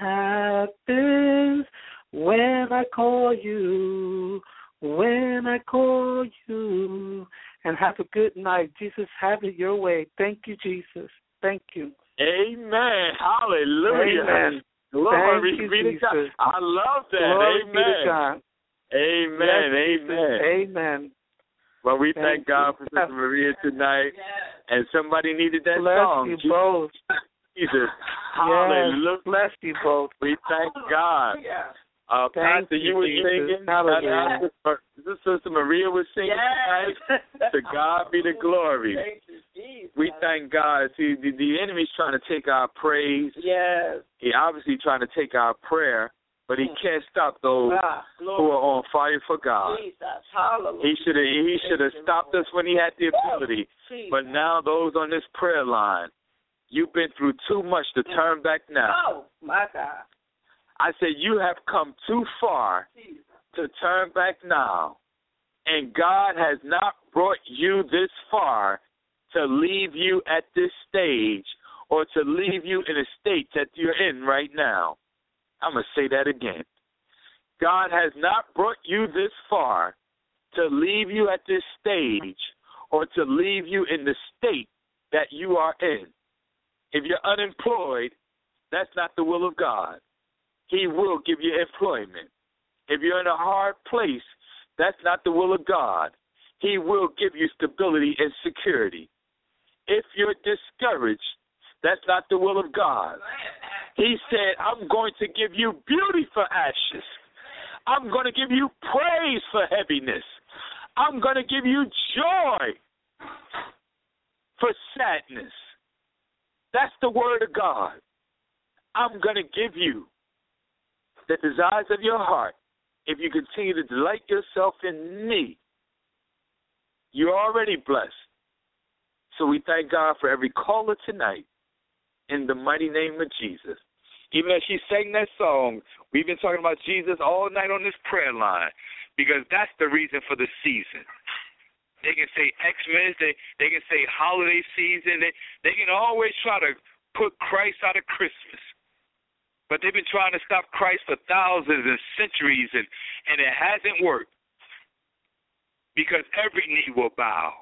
happens when I call you, when I call you. And have a good night. Jesus, have it your way. Thank you, Jesus. Thank you. Amen. Hallelujah. Amen. Glory Thank you, be to God. Jesus. I love that. Glory Amen. be to God. Amen. Yes, Amen. Amen. Well, we thank, thank God you. for Sister Maria tonight. Yes. And somebody needed that bless song. You both. Jesus. Hallelujah. Yes, bless you both. We thank God. Yeah. Uh, thank Pastor, you, you were Jesus. singing. Hallelujah. Pastor Sister Maria was singing yes. tonight. To God be the glory. Thank you, Jesus. We thank God. See, the, the enemy's trying to take our praise. Yes. He obviously trying to take our prayer, but he can't stop those ah, who are on fire for God. Jesus. Hallelujah. He should have he should have stopped us when he had the ability. Jesus. But now those on this prayer line, you've been through too much to turn back now. Oh, my God. I said you have come too far Jesus. to turn back now. And God has not brought you this far to leave you at this stage or to leave you in a state that you're in right now. I'm going to say that again. God has not brought you this far to leave you at this stage or to leave you in the state that you are in. If you're unemployed, that's not the will of God. He will give you employment. If you're in a hard place, that's not the will of God. He will give you stability and security. If you're discouraged, that's not the will of God. He said, I'm going to give you beauty for ashes. I'm going to give you praise for heaviness. I'm going to give you joy for sadness. That's the word of God. I'm going to give you the desires of your heart. If you continue to delight yourself in me, you're already blessed. So we thank God for every caller tonight in the mighty name of Jesus. Even as she sang that song, we've been talking about Jesus all night on this prayer line because that's the reason for the season. They can say Xmas, they, they can say holiday season. They, they can always try to put Christ out of Christmas. But they've been trying to stop Christ for thousands and centuries, and, and it hasn't worked because every knee will bow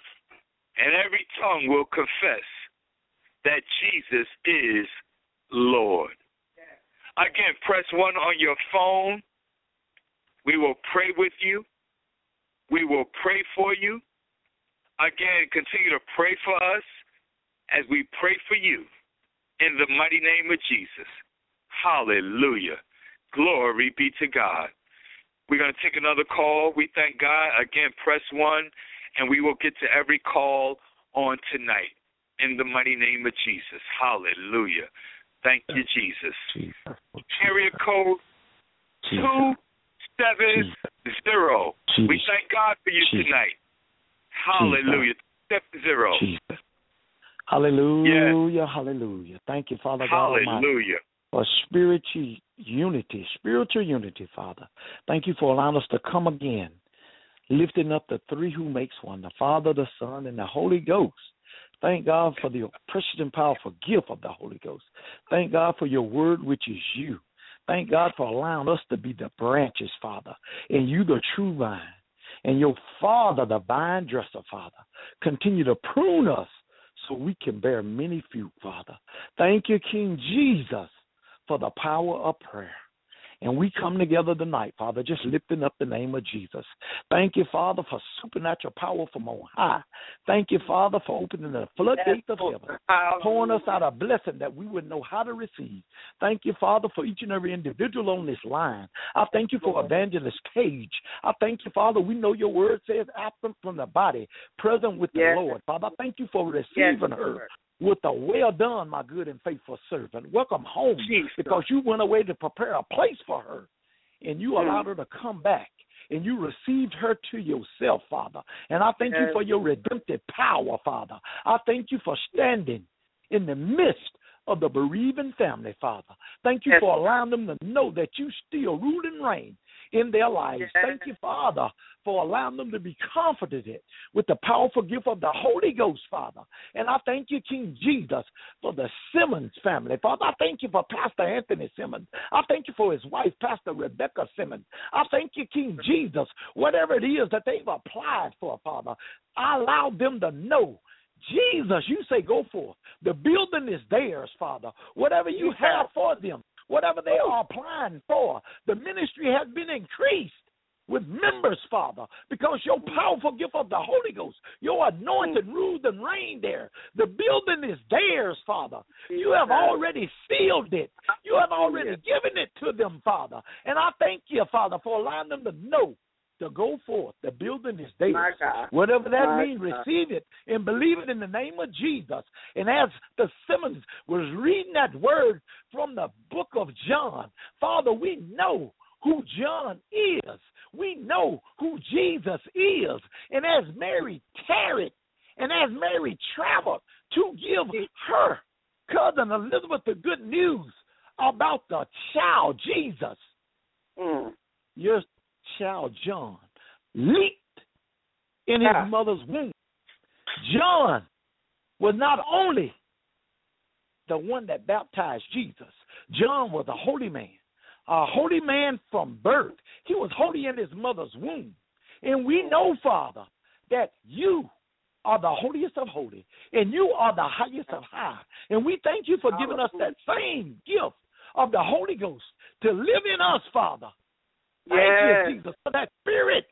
and every tongue will confess that Jesus is Lord. Again, press one on your phone. We will pray with you. We will pray for you. Again, continue to pray for us as we pray for you in the mighty name of Jesus. Hallelujah. Glory be to God. We're going to take another call. We thank God. Again, press one, and we will get to every call on tonight in the mighty name of Jesus. Hallelujah. Thank you, Jesus. Jesus. Area code Jesus. two seven zero. Jesus. We thank God for you Jesus. tonight. Hallelujah. Step zero. Jesus. Hallelujah. Yes. Hallelujah. Thank you, Father God Almighty. Hallelujah. For spiritual unity, spiritual unity, Father. Thank you for allowing us to come again, lifting up the three who makes one, the Father, the Son, and the Holy Ghost. Thank God for the precious and powerful gift of the Holy Ghost. Thank God for your word, which is you. Thank God for allowing us to be the branches, Father, and you the true vine, and your Father, the vine dresser, Father. Continue to prune us so we can bear many fruit, Father. Thank you, King Jesus, for the power of prayer. And we come together tonight, Father, just lifting up the name of Jesus. Thank you, Father, for supernatural power from on high. Thank you, Father, for opening the floodgates of heaven, pouring us out a blessing that we would know how to receive. Thank you, Father, for each and every individual on this line. I thank you for Evangelist Cage. I thank you, Father. We know your word says absent from the body, present with the yes. Lord. Father, I thank you for receiving yes, her with a well done, my good and faithful servant. Welcome home, Jesus. Because you went away to prepare a place for her, and you allowed her to come back, and you received her to yourself, Father. And I thank yes. you for your redemptive power, Father. I thank you for standing in the midst of the bereaving family, Father. Thank you yes. for allowing them to know that you still rule and reign in their lives. Yes. Thank you, Father, for allowing them to be comforted with the powerful gift of the Holy Ghost, Father. And I thank you, King Jesus, for the Simmons family. Father, I thank you for Pastor Anthony Simmons. I thank you for his wife, Pastor Rebecca Simmons. I thank you, King Jesus, whatever it is that they've applied for, Father, I allow them to know, Jesus, you say go forth. The building is theirs, Father. Whatever you have for them, whatever they are applying for, the ministry has been increased with members, Father, because your powerful gift of the Holy Ghost, your anointed ruled and reigned there. The building is theirs, Father. You have already sealed it. You have already given it to them, Father. And I thank you, Father, for allowing them to know to go forth, the building is theirs. My God. Whatever that My means, God. receive it and believe it in the name of Jesus. And as the Simmons was reading that word from the book of John, Father, we know who John is. We know who Jesus is. And as Mary tarried, and as Mary traveled to give her cousin Elizabeth the good news about the child Jesus, Mm. your child John leaped in his Ah. mother's womb. John was not only the one that baptized Jesus. John was a holy man, a holy man from birth. He was holy in his mother's womb. And we know, Father, that you are the holiest of holy, and you are the highest of high. And we thank you for giving us that same gift of the Holy Ghost to live in us, Father. Thank Yes. you, Jesus, for that Spirit,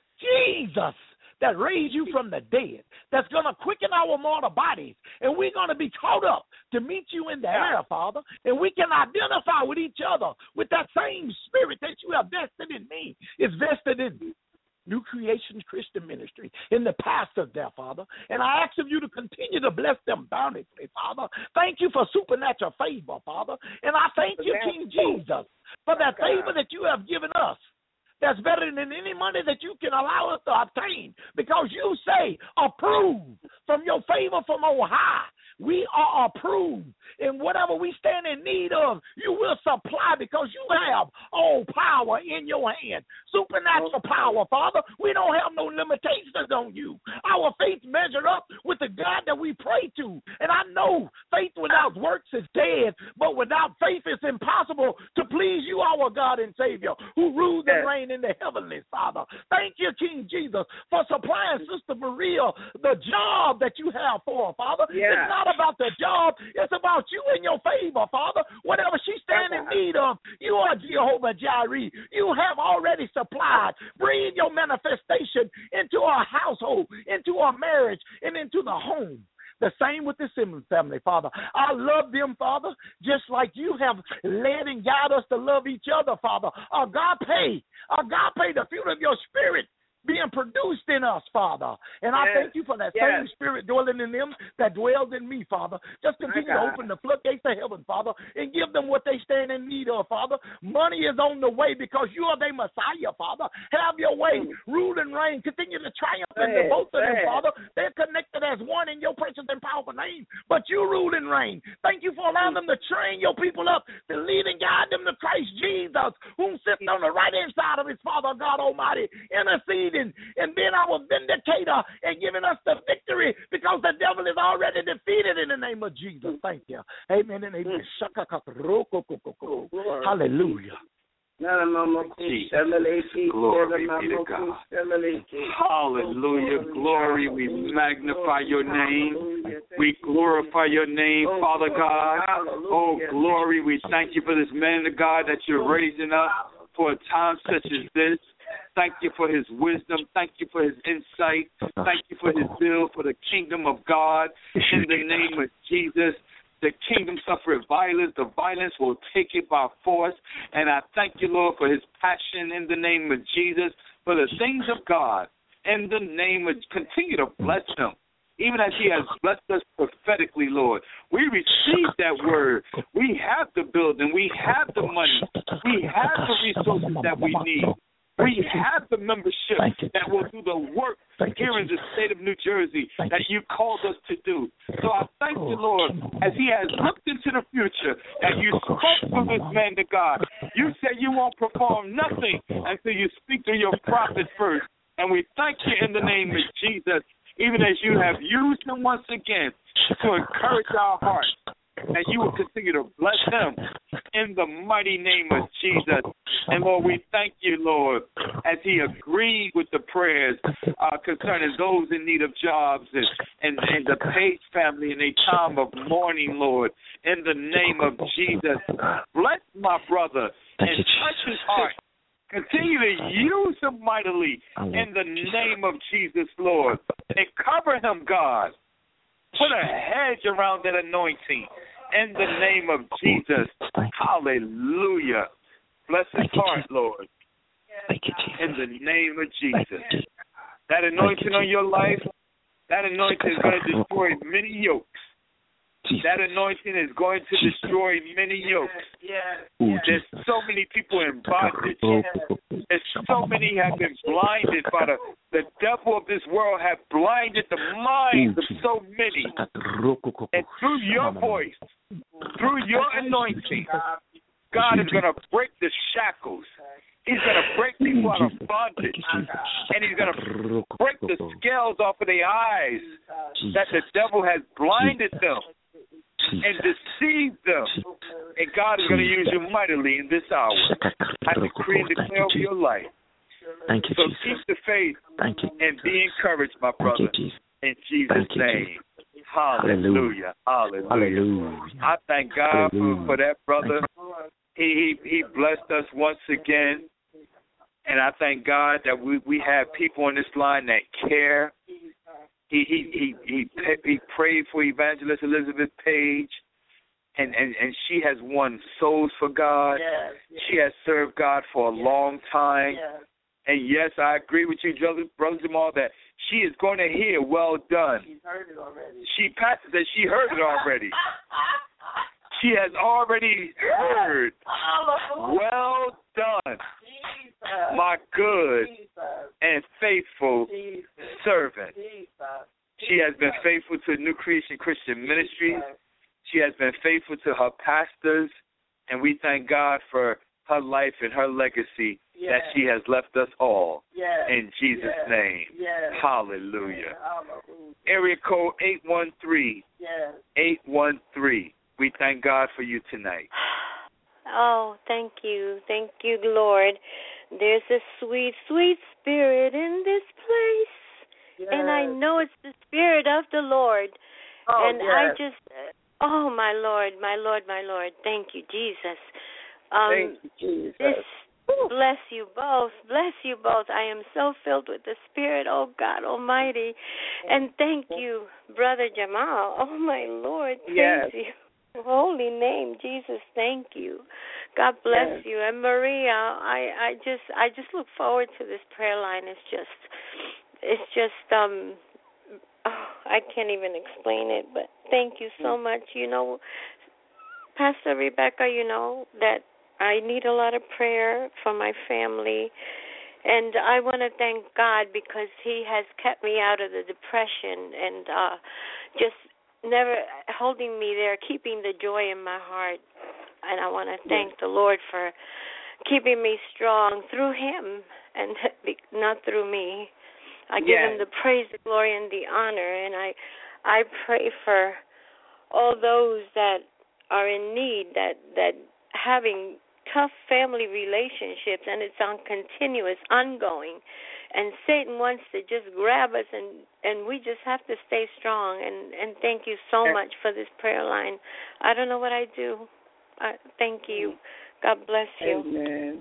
Jesus, that raised you from the dead, that's going to quicken our mortal bodies, and we're going to be caught up to meet you in the air, Father, and we can identify with each other with that same Spirit that you have vested in me, is vested in New Creation Christian Ministry, in the pastors there, Father. And I ask of you to continue to bless them bountifully, Father. Thank you for supernatural favor, Father. And I thank you, King Jesus, for that favor that you have given us. That's better than any money that you can allow us to obtain, because you say, approved from your favor from on high. We are approved, and whatever we stand in need of, you will supply, because you have all power in your hand. Supernatural power, Father. We don't have no limitations on you. Our faith measure up with the God that we pray to. And I know faith without works is dead, but without faith it's impossible to please you, our God and Savior, who rules and reigns in the heavenlies, Father. Thank you, King Jesus, for supplying Sister Maria the job that you have for her, Father. Yeah. It's not about the job. It's about you and your favor, Father. Whatever she stands in need of, you are Jehovah Jireh. You have already supplied. Bring your manifestation into our household, into our marriage, and into the home. The same with the Simmons family, Father. I love them, Father, just like you have led and guided us to love each other, Father. Agape, agape, the fruit of your Spirit being produced in us, Father. And I yes. thank you for that yes. same Spirit dwelling in them that dwells in me, Father. Just continue to open the floodgates of heaven, Father, and give them what they stand in need of, Father. Money is on the way because you are their Messiah, Father. Have your way, mm. rule and reign. Continue to triumph in the both of them, Father. They're connected as one in your precious and powerful name, but you rule and reign. Thank you for allowing mm. them to train your people up to lead and guide them to Christ Jesus, whom sits on the right hand side of his Father, God Almighty, interceding and being our vindicator and giving us the victory, because the devil is already defeated in the name of Jesus. Thank you. Amen and amen. Hallelujah. Glory be to God. Hallelujah. Glory. We magnify your name. We glorify your name, Father God. Oh, glory. We thank you for this man of God that you're raising up for a time such as this. Thank you for his wisdom. Thank you for his insight. Thank you for his will for the kingdom of God. In the name of Jesus, the kingdom suffered violence. The violence will take it by force. And I thank you, Lord, for his passion in the name of Jesus, for the things of God. In the name of, continue to bless him, even as he has blessed us prophetically, Lord. We receive that word. We have the building. We have the money. We have the resources that we need. We have the membership that will do the work here in the state of New Jersey that you called us to do. So I thank you, Lord, as he has looked into the future, that you spoke to this man to God. You said you won't perform nothing until you speak to your prophet first. And we thank you in the name of Jesus, even as you have used him once again to encourage our hearts. And you will continue to bless him in the mighty name of Jesus. And, Lord, we thank you, Lord, as he agreed with the prayers uh, concerning those in need of jobs and, and, and the Page family in a time of mourning, Lord, in the name of Jesus. Bless my brother and touch his heart. Continue to use him mightily in the name of Jesus, Lord. And cover him, God. Put a hedge around that anointing in the name of Jesus. Hallelujah. Bless his heart, Lord. Thank you, Jesus. In the name of Jesus. Thank you, Jesus. That anointing you, on your life, that anointing is going to destroy many yokes. Jesus. That anointing is going to Jesus. destroy many yokes. Yes. Ooh, There's Jesus. so many people in bondage. There's so many have been blinded by the, the devil of this world have blinded the minds of so many. And through your voice, through your anointing, God is going to break the shackles. He's going to break people out of bondage. And he's going to break the scales off of their eyes that the devil has blinded them and deceived them. And God is going to use you mightily in this hour. I decree and declare over your life. Thank you, so Jesus. keep the faith Thank you. and be encouraged, my brother. Thank you, Jesus. In Jesus' Thank you, name. Jesus. Hallelujah. Hallelujah. Hallelujah. I thank God Hallelujah. for, for that brother. He, he he blessed us once again. And I thank God that we, we have people on this line that care. He he he he, he prayed for Evangelist Elizabeth Page, and, and, and she has won souls for God. Yes, yes. She has served God for a yes. long time. Yes. And yes, I agree with you, Brother Jamal, that she is going to hear well done. She's heard it already. She passes that she heard it already. She has already heard. Well done, Jesus. my good Jesus. and faithful Jesus. servant. Jesus. She has been faithful to New Creation Christian Ministries. She has been faithful to her pastors, and we thank God for her life and her legacy yes. that she has left us all. Yes. In Jesus' yes. name. Yes. Hallelujah. Hallelujah. Area code eight one three. Yes. eight one three. We thank God for you tonight. Oh, thank you. Thank you, Lord. There's a sweet, sweet spirit in this place. Yes. And I know it's the Spirit of the Lord. Oh, and yes. I just, oh, my Lord, my Lord, my Lord. Thank you, Jesus. Um, Thank you, Jesus. This, bless you both. Bless you both. I am so filled with the Spirit, oh God Almighty. And thank you, Brother Jamal. Oh, my Lord. Praise yes. you. Holy name, Jesus, thank you. God bless yes. you. And Maria, I, I just I just look forward to this prayer line. It's just it's just um oh, I can't even explain it, but thank you so much. You know, Pastor Rebecca, you know that I need a lot of prayer for my family. And I want to thank God because he has kept me out of the depression and uh just never holding me there, keeping the joy in my heart. And I want to thank the Lord for keeping me strong through him and not through me. I give yes. him the praise, the glory, and the honor. And I I pray for all those that are in need, that, that having tough family relationships, and it's on continuous, ongoing. And Satan wants to just grab us, and, and we just have to stay strong. And, and thank you so much for this prayer line. I don't know what I do. Uh, thank you. God bless you. Amen.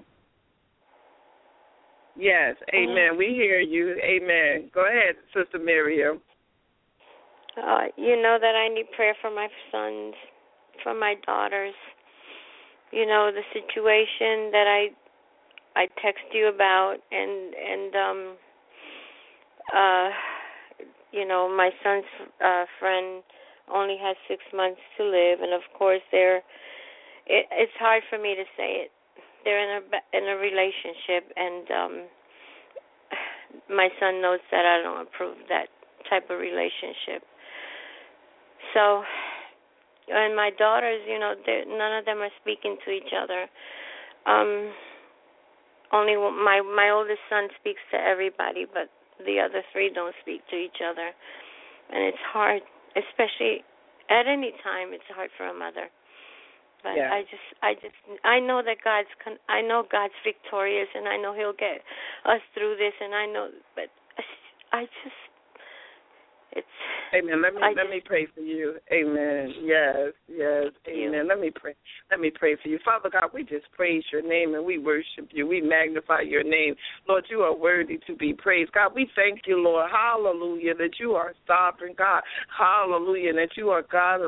Yes, amen. We hear you. Amen. Go ahead, Sister Miriam. Uh, you know that I need prayer for my sons, for my daughters. You know, the situation that I I text you about, and and um uh you know, my son's uh, friend only has six months to live, and of course they're it, it's hard for me to say it. They're in a in a relationship, and um my son knows that I don't approve that type of relationship. So, and my daughters, you know, none of them are speaking to each other. Um. Only my my oldest son speaks to everybody, but the other three don't speak to each other, and it's hard, especially at any time. It's hard for a mother. But yeah. I just, I just, I know that God's, I know God's victorious, and I know He'll get us through this, and I know, but I just, it's. Amen. Let me I let just, me pray for you. Amen. Yes, yes. Amen. You. Let me pray. Let me pray for you. Father God, we just praise your name and we worship you. We magnify your name. Lord, you are worthy to be praised. God, we thank you, Lord. Hallelujah, that you are sovereign, God. Hallelujah, that you are God of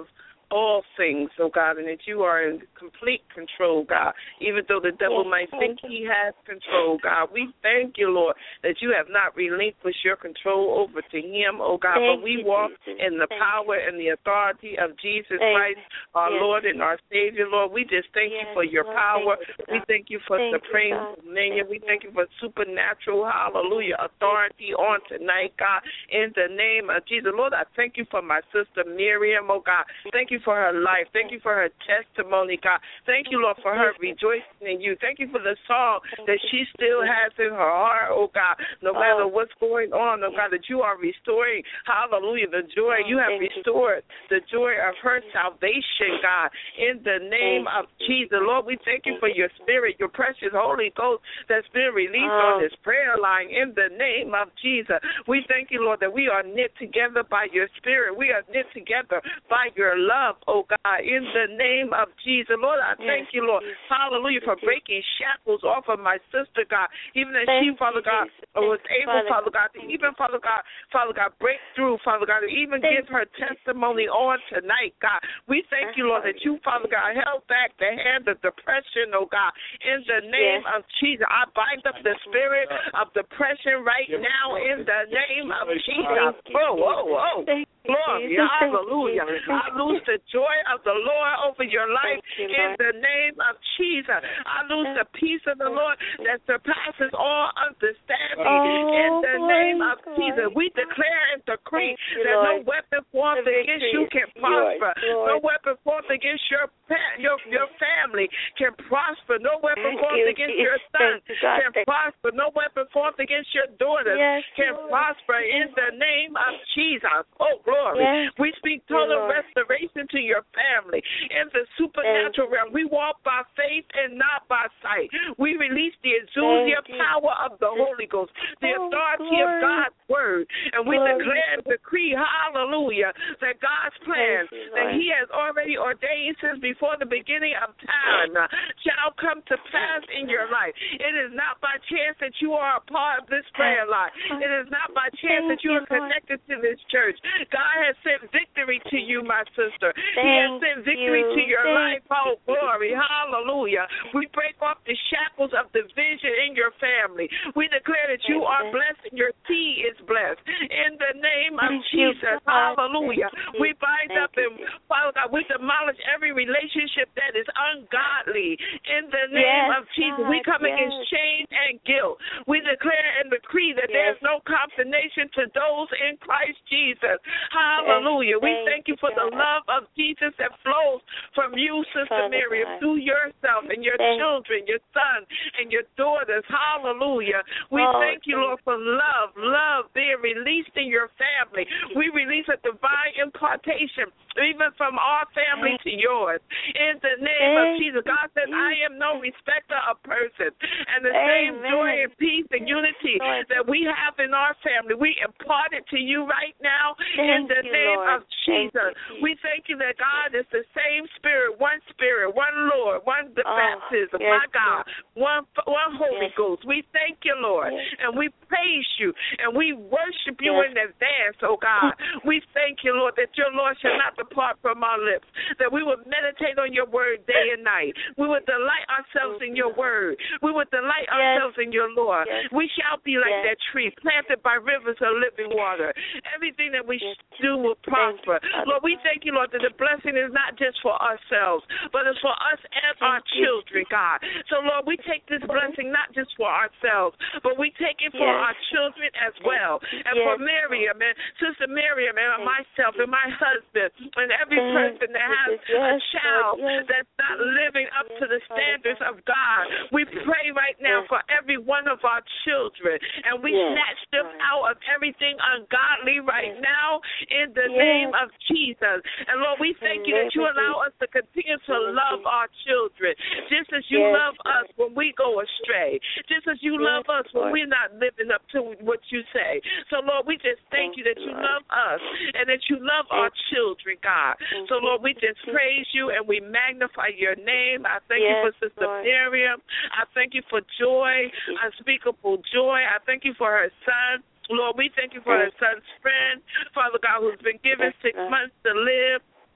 all things, oh God, and that you are in complete control, God, even though the devil yes, might think he has control, God. We thank you, Lord, that you have not relinquished your control over to him, oh God, thank but we you, walk Jesus. in the thank power you. and the authority of Jesus Thank Christ, our yes. Lord and our Savior, Lord. We just thank yes, you for your Lord, power. thank you, we thank you for thank supreme you, dominion. Thank we thank you for supernatural, hallelujah, authority on tonight, God, in the name of Jesus. Lord, I thank you for my sister Miriam, oh God. Thank you for her life. Thank you for her testimony, God. Thank you, Lord, for her rejoicing in you. Thank you for the song that she still has in her heart, oh God, no matter oh. what's going on, oh God, that you are restoring, hallelujah, the joy. Oh, you have restored you. the joy of her salvation, God, in the name thank of Jesus. Lord, we thank you for your spirit, your precious Holy Ghost that's been released oh. on this prayer line in the name of Jesus. We thank you, Lord, that we are knit together by your spirit. We are knit together by your love, oh God, in the name of Jesus. Lord, I thank yes, you, Lord, Jesus. hallelujah, for breaking shackles off of my sister, God, even as thank she, Father God, you, was able, Father God, to even, Father God, Father God, break through, Father God, to even thank give her testimony on tonight, God. We thank you, Lord, that you, Father God, held back the hand of depression, oh God, in the name yes. of Jesus. I bind up the spirit of depression right now in the name of Jesus. Whoa, whoa, whoa. Glory, hallelujah. I lose the joy of the Lord over your life you, in the name of Jesus. I lose the peace of the Lord that surpasses all understanding oh, in the name of God. Jesus. We declare and decree you, that Lord. no weapon formed against you can prosper. No weapon formed against your your your family can prosper. No weapon Thank formed you, against Jesus. your son God, can prosper. No weapon formed against your daughters yes, can Lord. prosper in the name of Jesus. Oh, glory. Yes. We speak total Lord. restoration to your family in the supernatural realm. We walk by faith and not by sight. We release the exousia power of the Holy Ghost, the oh, authority glory. of God's word, and we glory. declare and decree, hallelujah, that God's plan you, that he has already ordained since before the beginning of time uh, shall come to pass in your life. It is not by chance that you are a part of this prayer line. It is not by chance Thank that you you, are connected to this church. God has sent victory to you, my sister. Thank he has sent victory you. to your Thank life. Oh, glory. Hallelujah. We break off the shackles of division in your family. We declare that you are blessed and your seed is blessed. In the name of Thank Jesus. You, Hallelujah. We bind Thank up and, Father God, we demolish every relationship that is ungodly. In the name yes, of Jesus. God, We come yes. against shame and guilt. We declare and decree that yes. there is no condemnation to those in Christ Jesus. Hallelujah. Yes. We thank you for God. the love of Jesus that flows from you, Sister Father Miriam, God. through yourself and your thank children, your son and your daughters. Hallelujah. We oh, thank you, Lord, for love, love being released in your family. We release a divine impartation, even from our family to yours. In the name thank of Jesus, God says, I am no respecter of persons. And the Amen. same joy and peace and unity Lord. that we have in our family, we impart it to you right now thank in the you, name Lord. of Jesus. You, we thank you that God is the same Spirit, one Spirit, one Lord, one oh, baptism, yes, my God, one one Holy yes. Ghost. We thank you, Lord, yes. and we praise you, and we worship you yes. in advance, oh God. We thank you, Lord, that your Lord shall not depart from our lips, that we would meditate on your word day and night. We would delight ourselves in your word. We would delight yes. ourselves in your Lord. Yes. We shall be like yes. that tree planted by rivers of living water. Everything that we yes. do will prosper. You, Lord, we thank you, Lord, that the blessing is not just for ourselves, but it's for us and thank our you. children, God. So, Lord, we take this blessing not just for ourselves, but we take it for yes. our children as well. And yes. for Miriam and Sister Miriam and thank myself and my husband and every thank person that has yes. a child yes. that's not living up yes. to the standards of God. We pray right now yes. for every one of our children, and we yes. snatch them right. out of everything ungodly right yes. now in the yes. name of Jesus. And Lord, we thank you that you allow us to continue to love our children, just as you yes. love us when we go astray, just as you yes. love us when Lord. we're not living up to what you say. So, Lord, we just thank, thank you that you Lord. love us and that you love thank our children, God. Thank so, Lord, we just praise you and we magnify your name. I thank yes, you for Sister Lord. Miriam. I thank you for joy, unspeakable joy. I thank you for her son. Lord, we thank you for her son's friend, Father God, who's been given six months to live.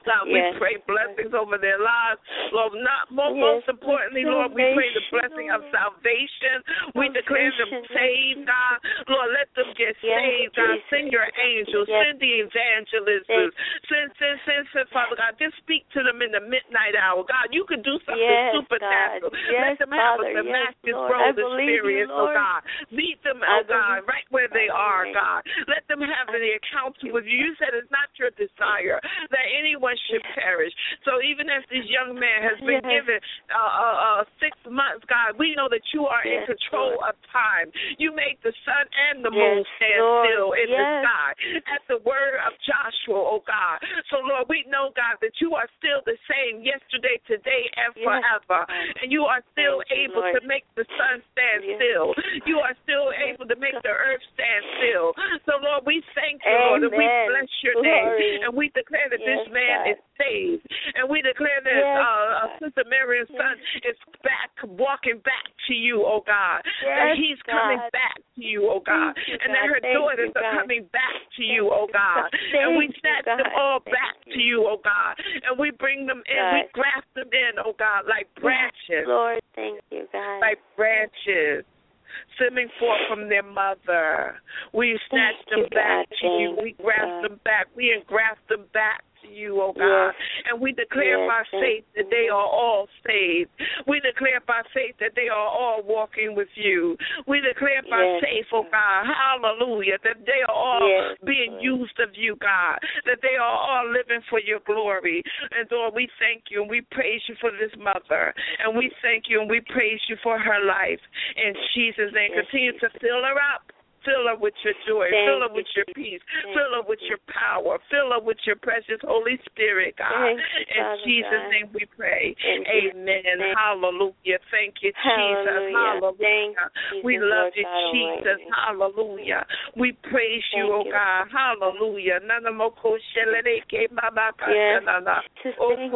God, yes. we pray blessings over their lives. Lord, not more, yes. most importantly, Lord, we pray the blessing of salvation. We declare them saved, God. Lord, let them get yes. saved, God. Send your angels. Yes. Send the evangelists. Send, send, send, send, Father God. Just speak to them in the midnight hour. God, you can do something yes, supernatural. Yes, let them have Father, a Damascus yes, Road experience, you, oh God. Meet them, oh God, right where they are, God. Let them have the encounter with you. You said it's not your desire that anyone should perish. So even as this young man has been yes. given uh, uh, uh, six months, God, we know that you are yes, in control Lord. of time. You make the sun and the yes, moon stand Lord. still in yes. the sky at the word of Joshua, oh God. So, Lord, we know, God, that you are still the same yesterday, today, and yes. forever. And you are still Thank able you, to make the sun stand yes. still. You are still able to make the earth stand still. So, Lord, we thank you, Amen. Lord, and we bless your Glory. name. And we declare that yes, this man God. is saved. And we declare that yes, uh, Sister Miriam's yes. son is back, walking back to you, oh God. Yes, that he's God. coming back to you, oh God. You, and God. that her Thank daughters you, are God. coming back to you, oh God. Thank and we you, snatch God. them all Thank back you. to you, oh God. And we bring them in. God. We graft them in, oh God, like branches. Lord, thank you, God. Like branches. Stemming forth from their mother. We snatch Thank them you, back God. to you. Thank We graft God. them back. We engraft them back to you, oh God. Yes. And we declare Yes, by faith that they are all saved. We declare by faith that they are all walking with you. We declare by yes. faith, oh God, hallelujah, that they are all yes. being used of you, God, that they are all living for your glory. And Lord, we thank you and we praise you for this mother. And we thank you and we praise you for her life. In Jesus' name, yes. continue to fill her up. Fill her with your joy. Thank Fill her you. with your peace. Thank Fill her with you. your power. Fill her with your precious Holy Spirit, God. Thank In you, Father Jesus' God. name we pray. Thank Amen. Thank Hallelujah. Thank you, Jesus. Hallelujah. Hallelujah. Thank Jesus, We love Lord you, God Jesus. Almighty. Hallelujah. We praise you, Thank oh you. God. Hallelujah. Yes. Oh, Thank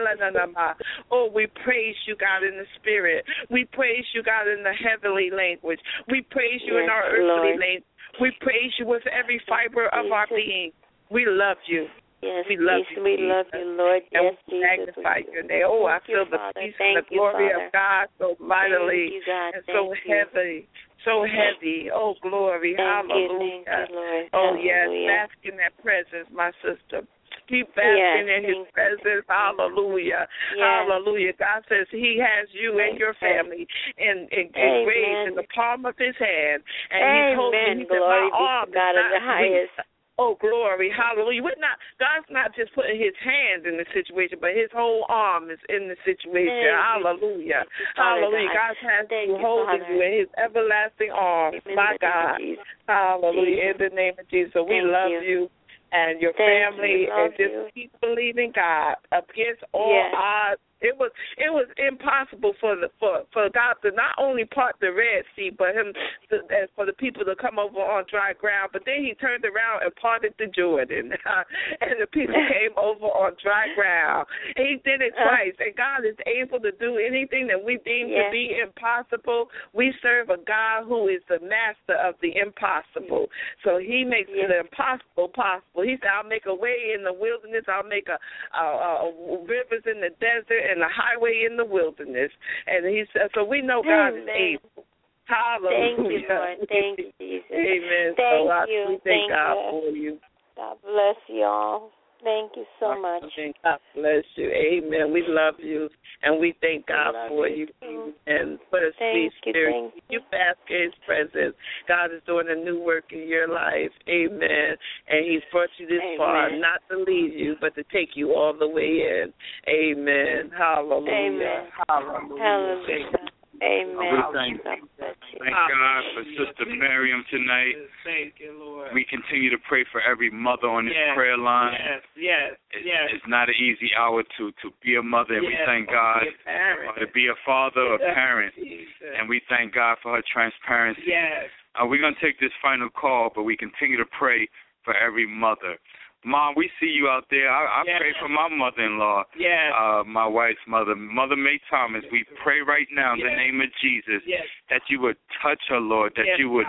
you. Oh, we praise you, God, in the spirit. We praise you, God, in the heavenly language. We praise you Yes, in our earthly Lord. language. We praise you with every fiber of our being. We love you. Yes, we love Jesus, you. we Jesus. love you, Lord. And Yes, we Jesus. magnify your name. Oh, I Thank you, feel the Father. peace Thank and the you, glory Father. of God so mightily Thank you, God. and Thank so you. heavy. So heavy. Oh, glory. Thank Hallelujah. You, thank you, Lord. Oh, Hallelujah. yes. Bask in that presence, my sister. Keep basking yes, in his presence. Hallelujah. Yes. Hallelujah. God says he has you and your family in, in, engraved in the palm of his hand. And Amen. he told me, he said, Glory my arm be to God is of not the highest. weak. Oh, glory. Hallelujah. We're not, God's not just putting his hand in the situation, but his whole arm is in the situation. Thank Hallelujah. You, Hallelujah. God. God has Thank you you, holding Father. you in his everlasting arms. In My God. Hallelujah. Jesus. In the name of Jesus. So we Thank love you. you and your Thank family, you. and Love just you. keep believing God against all yes. odds. It was it was impossible for the for, for God to not only part the Red Sea, but him to, and for the people to come over on dry ground. But then he turned around and parted the Jordan, and the people came over on dry ground. He did it twice, and God is able to do anything that we deem yes. to be impossible. We serve a God who is the master of the impossible. So he makes yes. the impossible possible. He said, "I'll make a way in the wilderness. I'll make a, a, a rivers in the desert." And the highway in the wilderness. And he said, so we know God Amen. is able. Hallelujah. Thank you, Lord. Thank you, Jesus. Amen. Thank so I, you. we thank Thank God you. for you. God bless you all. Thank you so much. God bless you. Amen. We love you, and we thank God we for you. you. And for the thank sweet you, spirit. thank You bask in his presence. God is doing a new work in your life. Amen. And he's brought you this Amen. far, not to leave you, but to take you all the way in. Amen. Hallelujah. Amen. Hallelujah. Hallelujah. Amen. We thank, thank God for Sister Miriam tonight. Thank you, Lord. We continue to pray for every mother on this yes, prayer line. Yes, yes, it's, yes. It's not an easy hour to, to be a mother, and yes, we thank God to be a father or yes, parent. Jesus. And we thank God for her transparency. Yes. Uh, we're going to take this final call, but we continue to pray for every mother. Mom, we see you out there. I, I yes. pray for my mother-in-law, yes. uh, my wife's mother, Mother May Thomas. We pray right now in yes. the name of Jesus yes. that you would touch her, Lord, that yes. you would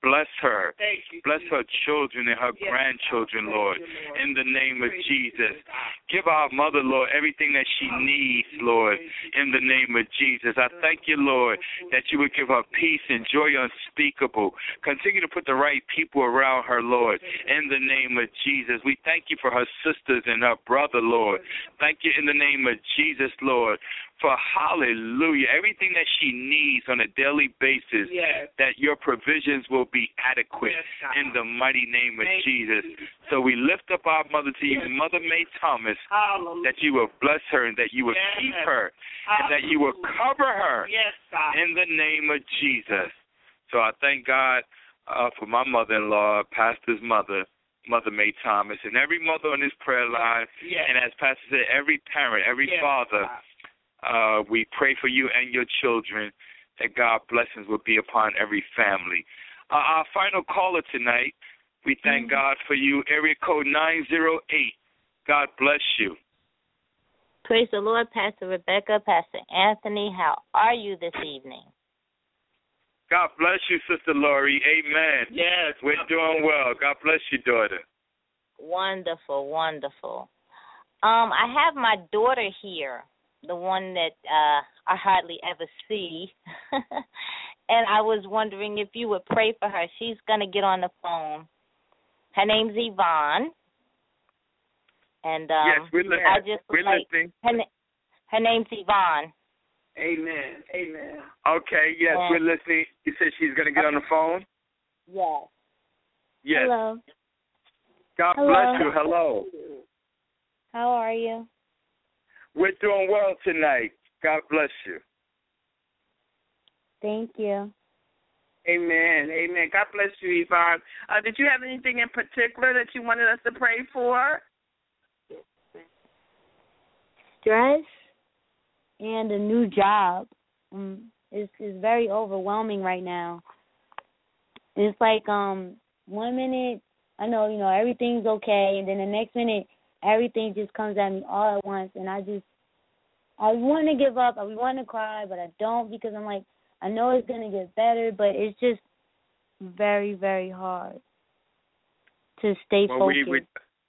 bless her. Thank you, Bless her children and her yes, grandchildren, God. Lord, You, Lord. in the name of Praise Jesus. you, God. Give our mother, Lord, everything that she needs, Lord, in the name of Jesus. I thank you, Lord, that you would give her peace and joy unspeakable. Continue to put the right people around her, Lord, in the name of Jesus. We thank you for her sisters and her brother, Lord. Thank you in the name of Jesus, Lord, for hallelujah, everything that she needs on a daily basis, Yes. that your provisions will be adequate Yes, God. in the mighty name of Thank Jesus. you. So we lift up our mother to you, Yes. Mother May Thomas, Hallelujah. that you will bless her and that you will Yes. keep her and that you will cover her Yes, God. in the name of Jesus. So I thank God uh, for my mother-in-law, Pastor's mother, Mother May Thomas, and every mother on this prayer line, Yes. and as Pastor said, every parent, every Yes, father. God. Uh, we pray for you and your children that God's blessings will be upon every family. Uh, our final caller tonight, we thank Mm-hmm. God for you, area code nine zero eight. God bless you. Praise the Lord, Pastor Rebecca, Pastor Anthony. How are you this evening? God bless you, Sister Lori. Amen. Yes. We're doing well. God bless you, daughter. Wonderful, wonderful. Um, I have my daughter here, the one that uh, I hardly ever see. And I was wondering if you would pray for her. She's going to get on the phone. Her name's Yvonne. And um, yes, we're, li- I just we're like, listening. Her, her name's Yvonne. Amen. Amen. Okay, yes, And, we're listening. You said she's going to get on the phone? Yes. Yes. Hello. God Hello. bless you. Hello. How are you? We're doing well tonight. God bless you. Thank you. Amen. Amen. God bless you, Yvonne. Uh, did you have anything in particular that you wanted us to pray for? Stress and a new job. Um, it's, it's very overwhelming right now. It's like um one minute I know, you know, everything's okay, and then the next minute everything just comes at me all at once, and I just, I want to give up, I want to cry, but I don't, because I'm like, I know it's going to get better, but it's just very, very hard to stay well, focused. We, we,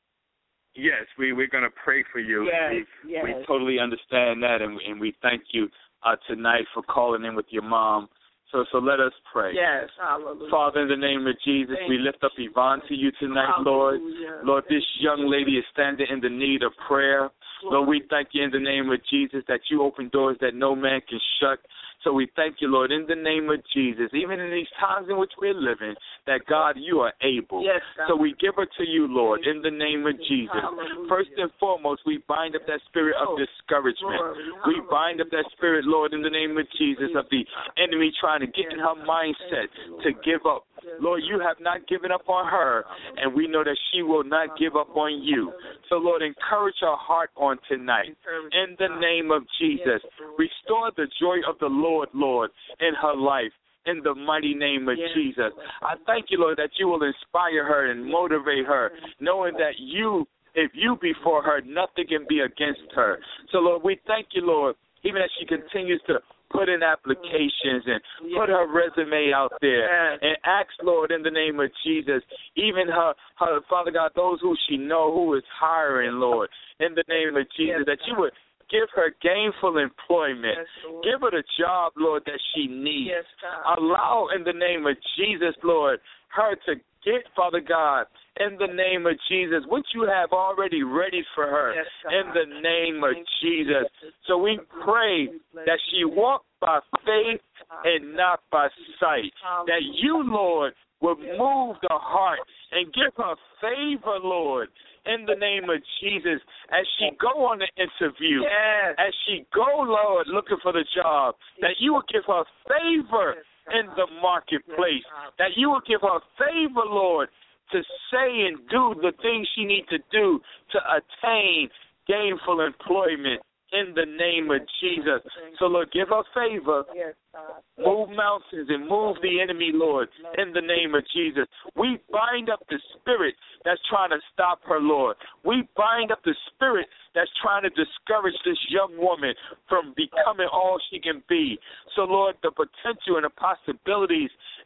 yes, we, we're going to pray for you. Yes, we, yes. we totally understand that, and, and we thank you uh, tonight for calling in with your mom. So so let us pray. Yes, hallelujah. Father, in the name of Jesus, Thank we lift up Yvonne to you tonight, Lord. Hallelujah. Lord, this young lady is standing in the need of prayer. Lord, we thank you in the name of Jesus that you open doors that no man can shut. So we thank you, Lord, in the name of Jesus, even in these times in which we're living, that, God, you are able. Yes, God. So we give her to you, Lord, in the name of Jesus. Hallelujah. First and foremost, we bind up that spirit of Oh, discouragement. glory. We bind up that spirit, Lord, in the name of Jesus, of the enemy trying to get in her mindset to give up. Lord, you have not given up on her, and we know that she will not give up on you. So, Lord, encourage her heart on tonight. In the name of Jesus, restore the joy of the Lord, Lord, in her life. In the mighty name of Yes. Jesus. I thank you, Lord, that you will inspire her and motivate her, knowing that you, if you be for her, nothing can be against her. So, Lord, we thank you, Lord, even as she continues to put in applications and put her resume out there and ask, Lord, in the name of Jesus, even her, her Father God, those who she know who is hiring, Lord, in the name of Jesus, that you would give her gainful employment. Give her the job, Lord, that she needs. Yes, God. Allow, in the name of Jesus, Lord, her to get, Father God, in the name of Jesus, what you have already ready for her, Yes, God. in the name of Jesus. So we pray that she walk by faith and not by sight, that you, Lord, will move the heart and give her favor, Lord, in the name of Jesus, as she go on the interview, Yes. as she go, Lord, looking for the job, that you will give her favor in the marketplace, that you will give her favor, Lord, to say and do the things she needs to do to attain gainful employment in the name of Jesus. So, Lord, give her favor. Yes, God. Move mountains and move the enemy, Lord, in the name of Jesus. We bind up the spirit that's trying to stop her, Lord. We bind up the spirit that's trying to discourage this young woman from becoming all she can be. So, Lord, the potential and the possibilities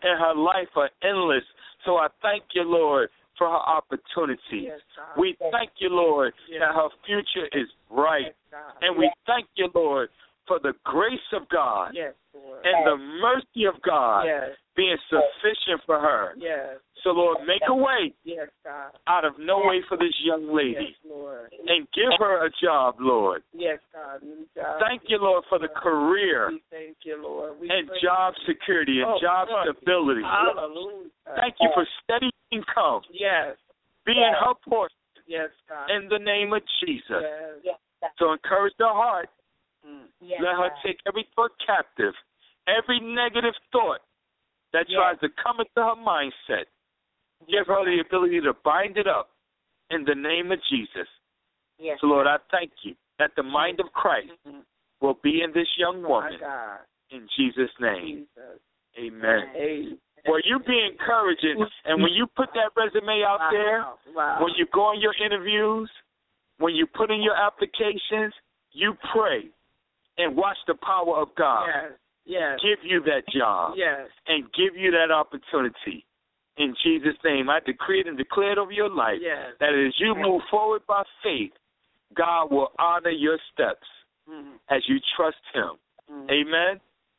in her life are endless. So I thank you, Lord, for her opportunity. Yes, God. We thank you, Lord, yes. that her future is bright. Yes, and we thank you, Lord, for the grace of God yes, Lord. and the mercy of God yes. being sufficient for her. Yes. So, Lord, make a way yes, God. out of no way for this young lady. Yes, Lord. And give her a job, Lord. Yes, God. New job. Thank you, Lord, for the career. We thank you, Lord. We and job security and oh, job Lord. stability. Hallelujah. Thank you for steady income. Yes. Being yes. her portion. Yes, God. In the name of Jesus. Yes. So encourage her heart. Mm. Yes, Let her God. take every thought captive, every negative thought that yes. tries to come into her mindset. Give her the ability to bind it up in the name of Jesus. Yes. So, Lord, I thank you that the mind of Christ mm-hmm. will be in this young woman. My God. In Jesus' name. Jesus. Amen. Amen. Well, you be encouraging, and when you put that resume out wow. there, wow. when you go on your interviews, when you put in your applications, you pray and watch the power of God yes. Yes. give you that job yes. and give you that opportunity. In Jesus' name, I decree it and declare it over your life yes. that as you move forward by faith, God will honor your steps mm-hmm. as you trust him. Mm-hmm. Amen?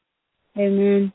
Amen.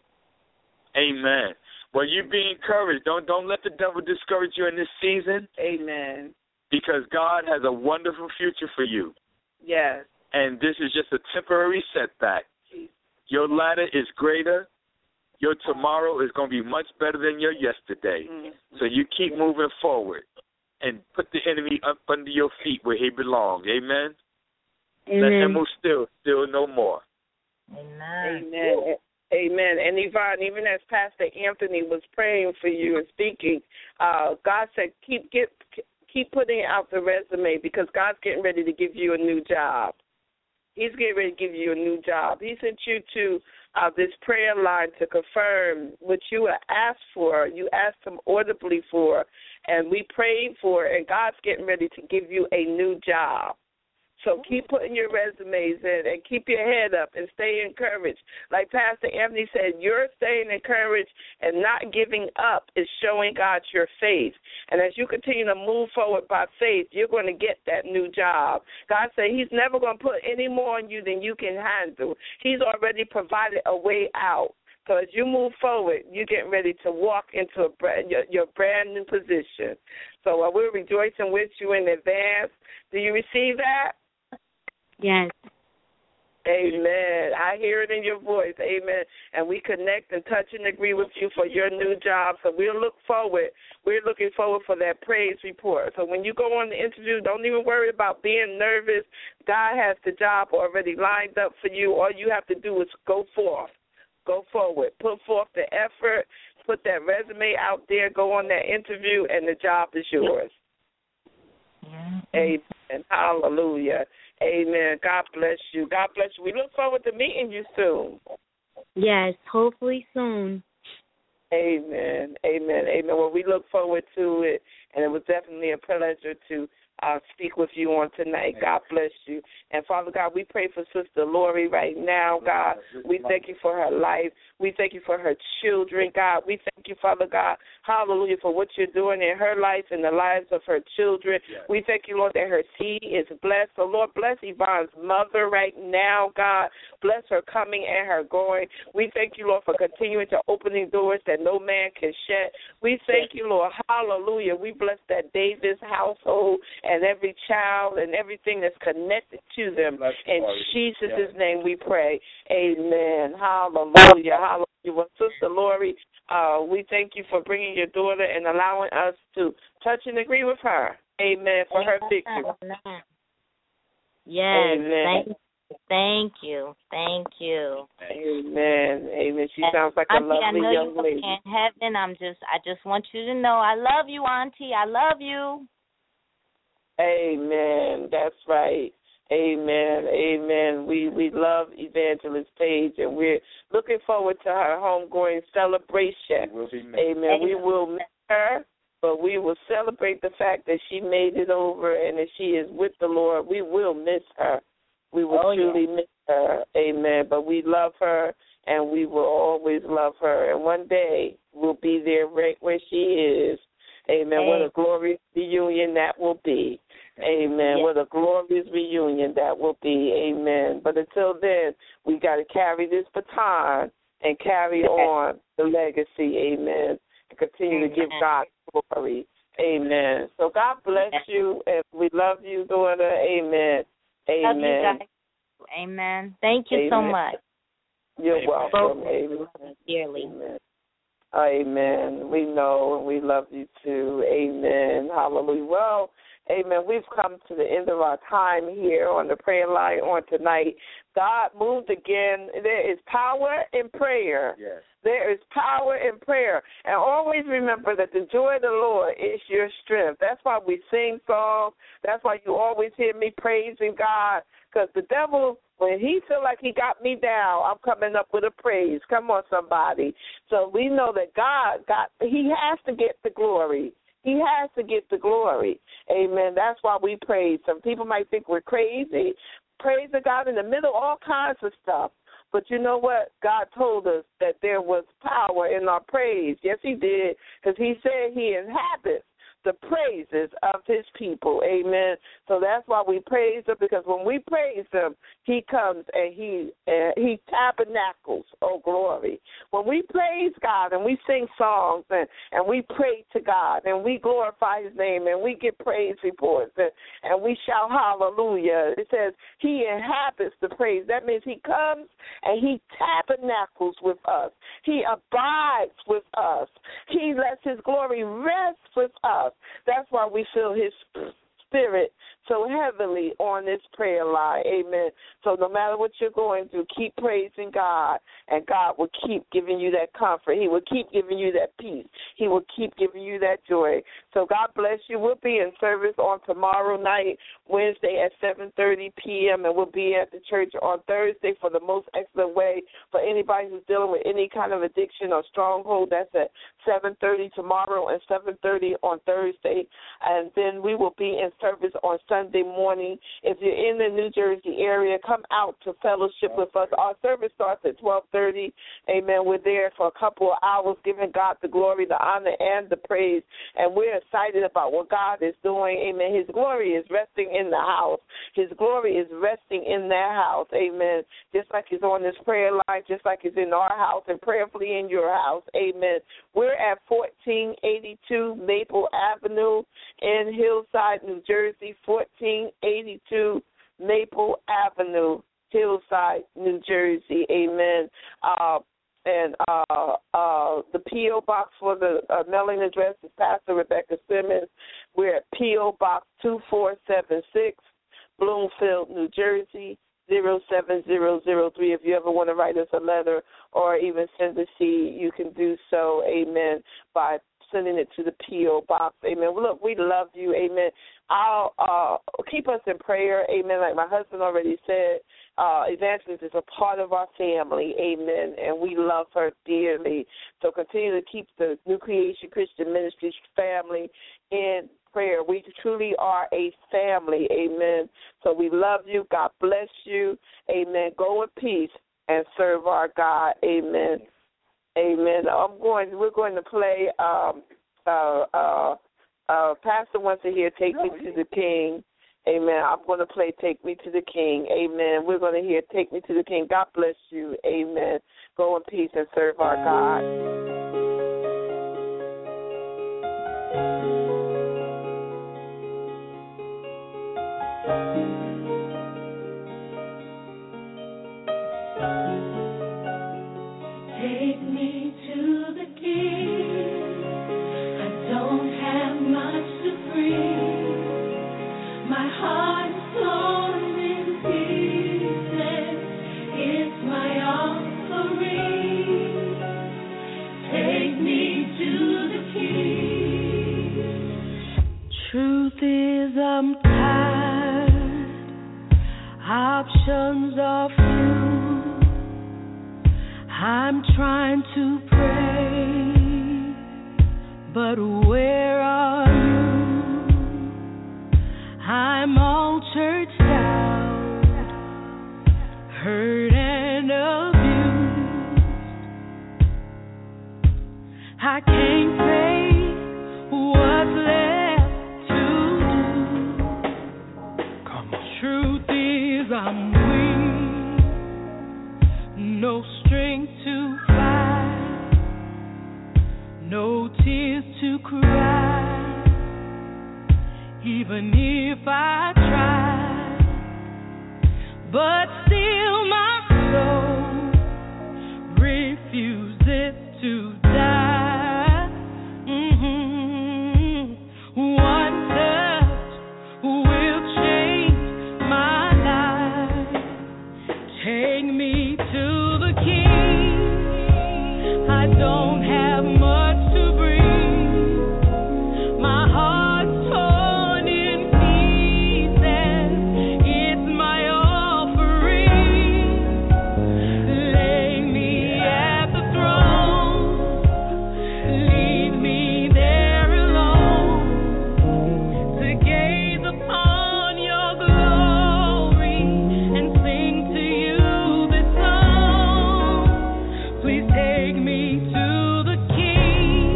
Amen. Well, you be encouraged. Don't don't let the devil discourage you in this season. Amen. Because God has a wonderful future for you. Yes. And this is just a temporary setback. Your ladder is greater. Your tomorrow is going to be much better than your yesterday. Mm-hmm. So you keep moving forward and put the enemy up under your feet where he belongs. Amen? Amen. Let him move still, still no more. Amen. Amen. Amen. And Yvonne, even as Pastor Anthony was praying for you and speaking, uh, God said keep get keep putting out the resume because God's getting ready to give you a new job. He's getting ready to give you a new job. He sent you to uh, this prayer line to confirm what you asked for. You asked him audibly for, and we prayed for it, and God's getting ready to give you a new job. So keep putting your resumes in and keep your head up and stay encouraged. Like Pastor Anthony said, you're staying encouraged and not giving up is showing God your faith. And as you continue to move forward by faith, you're going to get that new job. God said he's never going to put any more on you than you can handle. He's already provided a way out. So as you move forward, you're getting ready to walk into a brand, your, your brand new position. So uh, we're rejoicing with you in advance. Do you receive that? Yes. Amen. I hear it in your voice. Amen. And we connect and touch and agree with you for your new job. So we'll look forward. We're looking forward for that praise report. So when you go on the interview, don't even worry about being nervous. God has the job already lined up for you. All you have to do is go forth. Go forward. Put forth the effort. Put that resume out there. Go on that interview, and the job is yours. Mm-hmm. Amen. Hallelujah. Amen. God bless you. God bless you. We look forward to meeting you soon. Yes, hopefully soon. Amen. Amen. Amen. Well, we look forward to it, and it was definitely a pleasure to uh, speak with you on tonight. God bless you. And, Father God, we pray for Sister Lori right now, God. We thank you for her life. We thank you for her children, God. We thank you, Father God, hallelujah, for what you're doing in her life and the lives of her children. Yes. We thank you, Lord, that her seed is blessed. So, Lord, bless Yvonne's mother right now, God. Bless her coming and her going. We thank you, Lord, for continuing to opening doors that no man can shut. We thank you, Lord, hallelujah. We bless that Davis household and every child and everything that's connected to them. Bless in Jesus' yes. name we pray. Amen. Hallelujah. Hallelujah. Well, Sister Lori, uh, we thank you for bringing your daughter and allowing us to touch and agree with her. Amen. For her victory. Amen. Yes. Amen. Thank, thank you. Thank you. Amen. Amen. She sounds like Auntie, a lovely I know young you're lady. in heaven. I'm just, I just want you to know I love you, Auntie. I love you. Amen. That's right. Amen. Amen. We we love Evangelist Paige, and we're looking forward to her homegoing celebration. Amen. We will miss her, but we will celebrate the fact that she made it over and that she is with the Lord. We will miss her. We will oh, truly yeah. miss her. Amen. But we love her, and we will always love her. And one day will be there right where she is. Amen. Amen. What a glorious reunion that will be. Amen. Yes. What a glorious reunion that will be. Amen. But until then, we got to carry this baton and carry on the legacy. Amen. And continue Amen. to give God glory. Amen. So God bless Amen. you, and we love you, daughter. Amen. Amen. Love you guys. Amen. Thank you Amen. so much. You're Amen. welcome. Amen. Dearly. Amen. Amen. We know and we love you too. Amen. Hallelujah. Well, amen. We've come to the end of our time here on the prayer line on tonight. God moved again. There is power in prayer. Yes. There is power in prayer. And always remember that the joy of the Lord is your strength. That's why we sing songs. That's why you always hear me praising God. Because the devil, when he feel like he got me down, I'm coming up with a praise. Come on, somebody. So we know that God got, he has to get the glory. He has to get the glory. Amen. That's why we praise. Some people might think we're crazy. Praise the God in the middle of all kinds of stuff. But you know what? God told us that there was power in our praise. Yes, he did, because he said he inhabits the praises of his people. Amen. So that's why we praise him, because when we praise him, he comes and he uh, he tabernacles. Oh, glory. When we praise God and we sing songs and, and we pray to God and we glorify his name and we get praise reports and, and we shout hallelujah, it says he inhabits the praise. That means he comes and he tabernacles with us. He abides with us. He lets his glory rest with us. That's why we feel his spirit so heavily on this prayer line. Amen. So no matter what you're going through, keep praising God, and God will keep giving you that comfort. He will keep giving you that peace. He will keep giving you that joy. So God bless you. We'll be in service on tomorrow night, Wednesday at seven thirty p.m., and we'll be at the church on Thursday for the Most Excellent Way. For anybody who's dealing with any kind of addiction or stronghold, that's at seven thirty tomorrow and seven thirty on Thursday. And then we will be in service on Sunday morning. If you're in the New Jersey area, come out to fellowship with us. Our service starts at twelve thirty. Amen. We're there for a couple of hours, giving God the glory, the honor, and the praise. And we're excited about what God is doing. Amen. His glory is resting in the house. His glory is resting in their house. Amen. Just like he's on this prayer line, just like he's in our house and prayerfully in your house. Amen. We're at fourteen eighty-two Maple Avenue in Hillside, New Jersey, fourteen eighty-two Maple Avenue, Hillside, New Jersey. Amen. Uh, and uh, uh, the P O box for the uh, mailing address is Pastor Rebecca Simmons. We're at P O Box two four seven six, Bloomfield, New Jersey, zero seven zero zero three. If you ever want to write us a letter or even send a seed, you can do so, amen, by sending it to the P O box. Amen. Well, look, we love you. Amen. I'll uh, keep us in prayer. Amen. Like my husband already said, uh, Evangelist is a part of our family. Amen. And we love her dearly. So continue to keep the New Creation Christian Ministries family in prayer. We truly are a family. Amen. So we love you. God bless you. Amen. Go in peace and serve our God. Amen. Amen. I'm going. We're going to play. Um, uh, uh, uh, Pastor wants to hear "Take Me to the King." Amen. I'm going to play "Take Me to the King." Amen. We're going to hear "Take Me to the King." God bless you. Amen. Go in peace and serve our God. I'm tired, options are few. I'm trying to pray, but where are you? I'm all churched out, hurt and abused. to cry, even if I try, but still my soul refuses to die. Mm-hmm. One touch will change my life. Take me to the King. I don't have much to bring. My heart's torn in pieces. It's my offering. Lay me at the throne. Leave me there alone to gaze upon your glory and sing to you this song. Please take me to the King.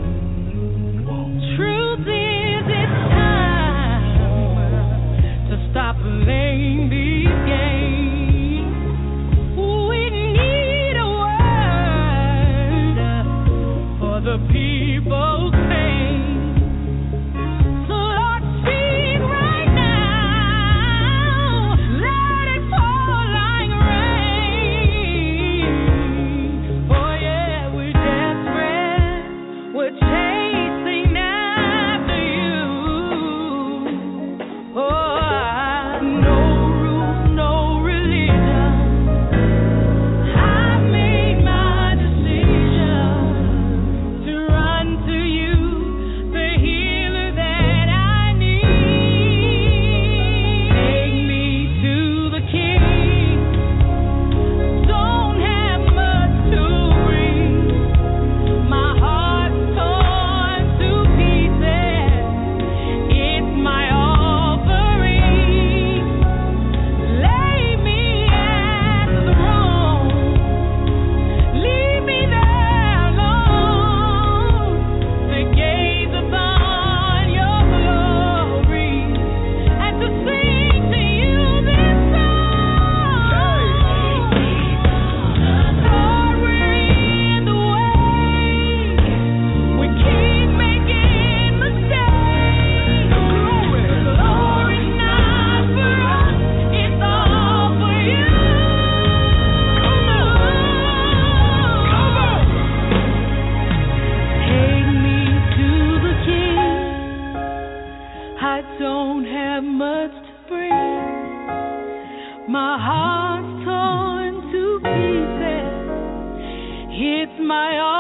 Truth is, it's time to stop playing these games. We need a word for the people's pain. So Lord, speak right now. Let it fall like rain. Oh yeah, we're desperate. We're chasing after you. Oh, no rules, no religion. I've made my decision to run to you, the healer that I need. Take me to the King. Don't have much to bring. My heart's torn to pieces. It's my offering. Lay me at the throne. Leave me there alone to gaze upon your glory and to sing to you this song. Lord, we're in the way. We keep making mistakes. The glory's not for us, it's all for you. Come on. Take me to the King. I don't have much to bring. My heart's torn to pieces. It's my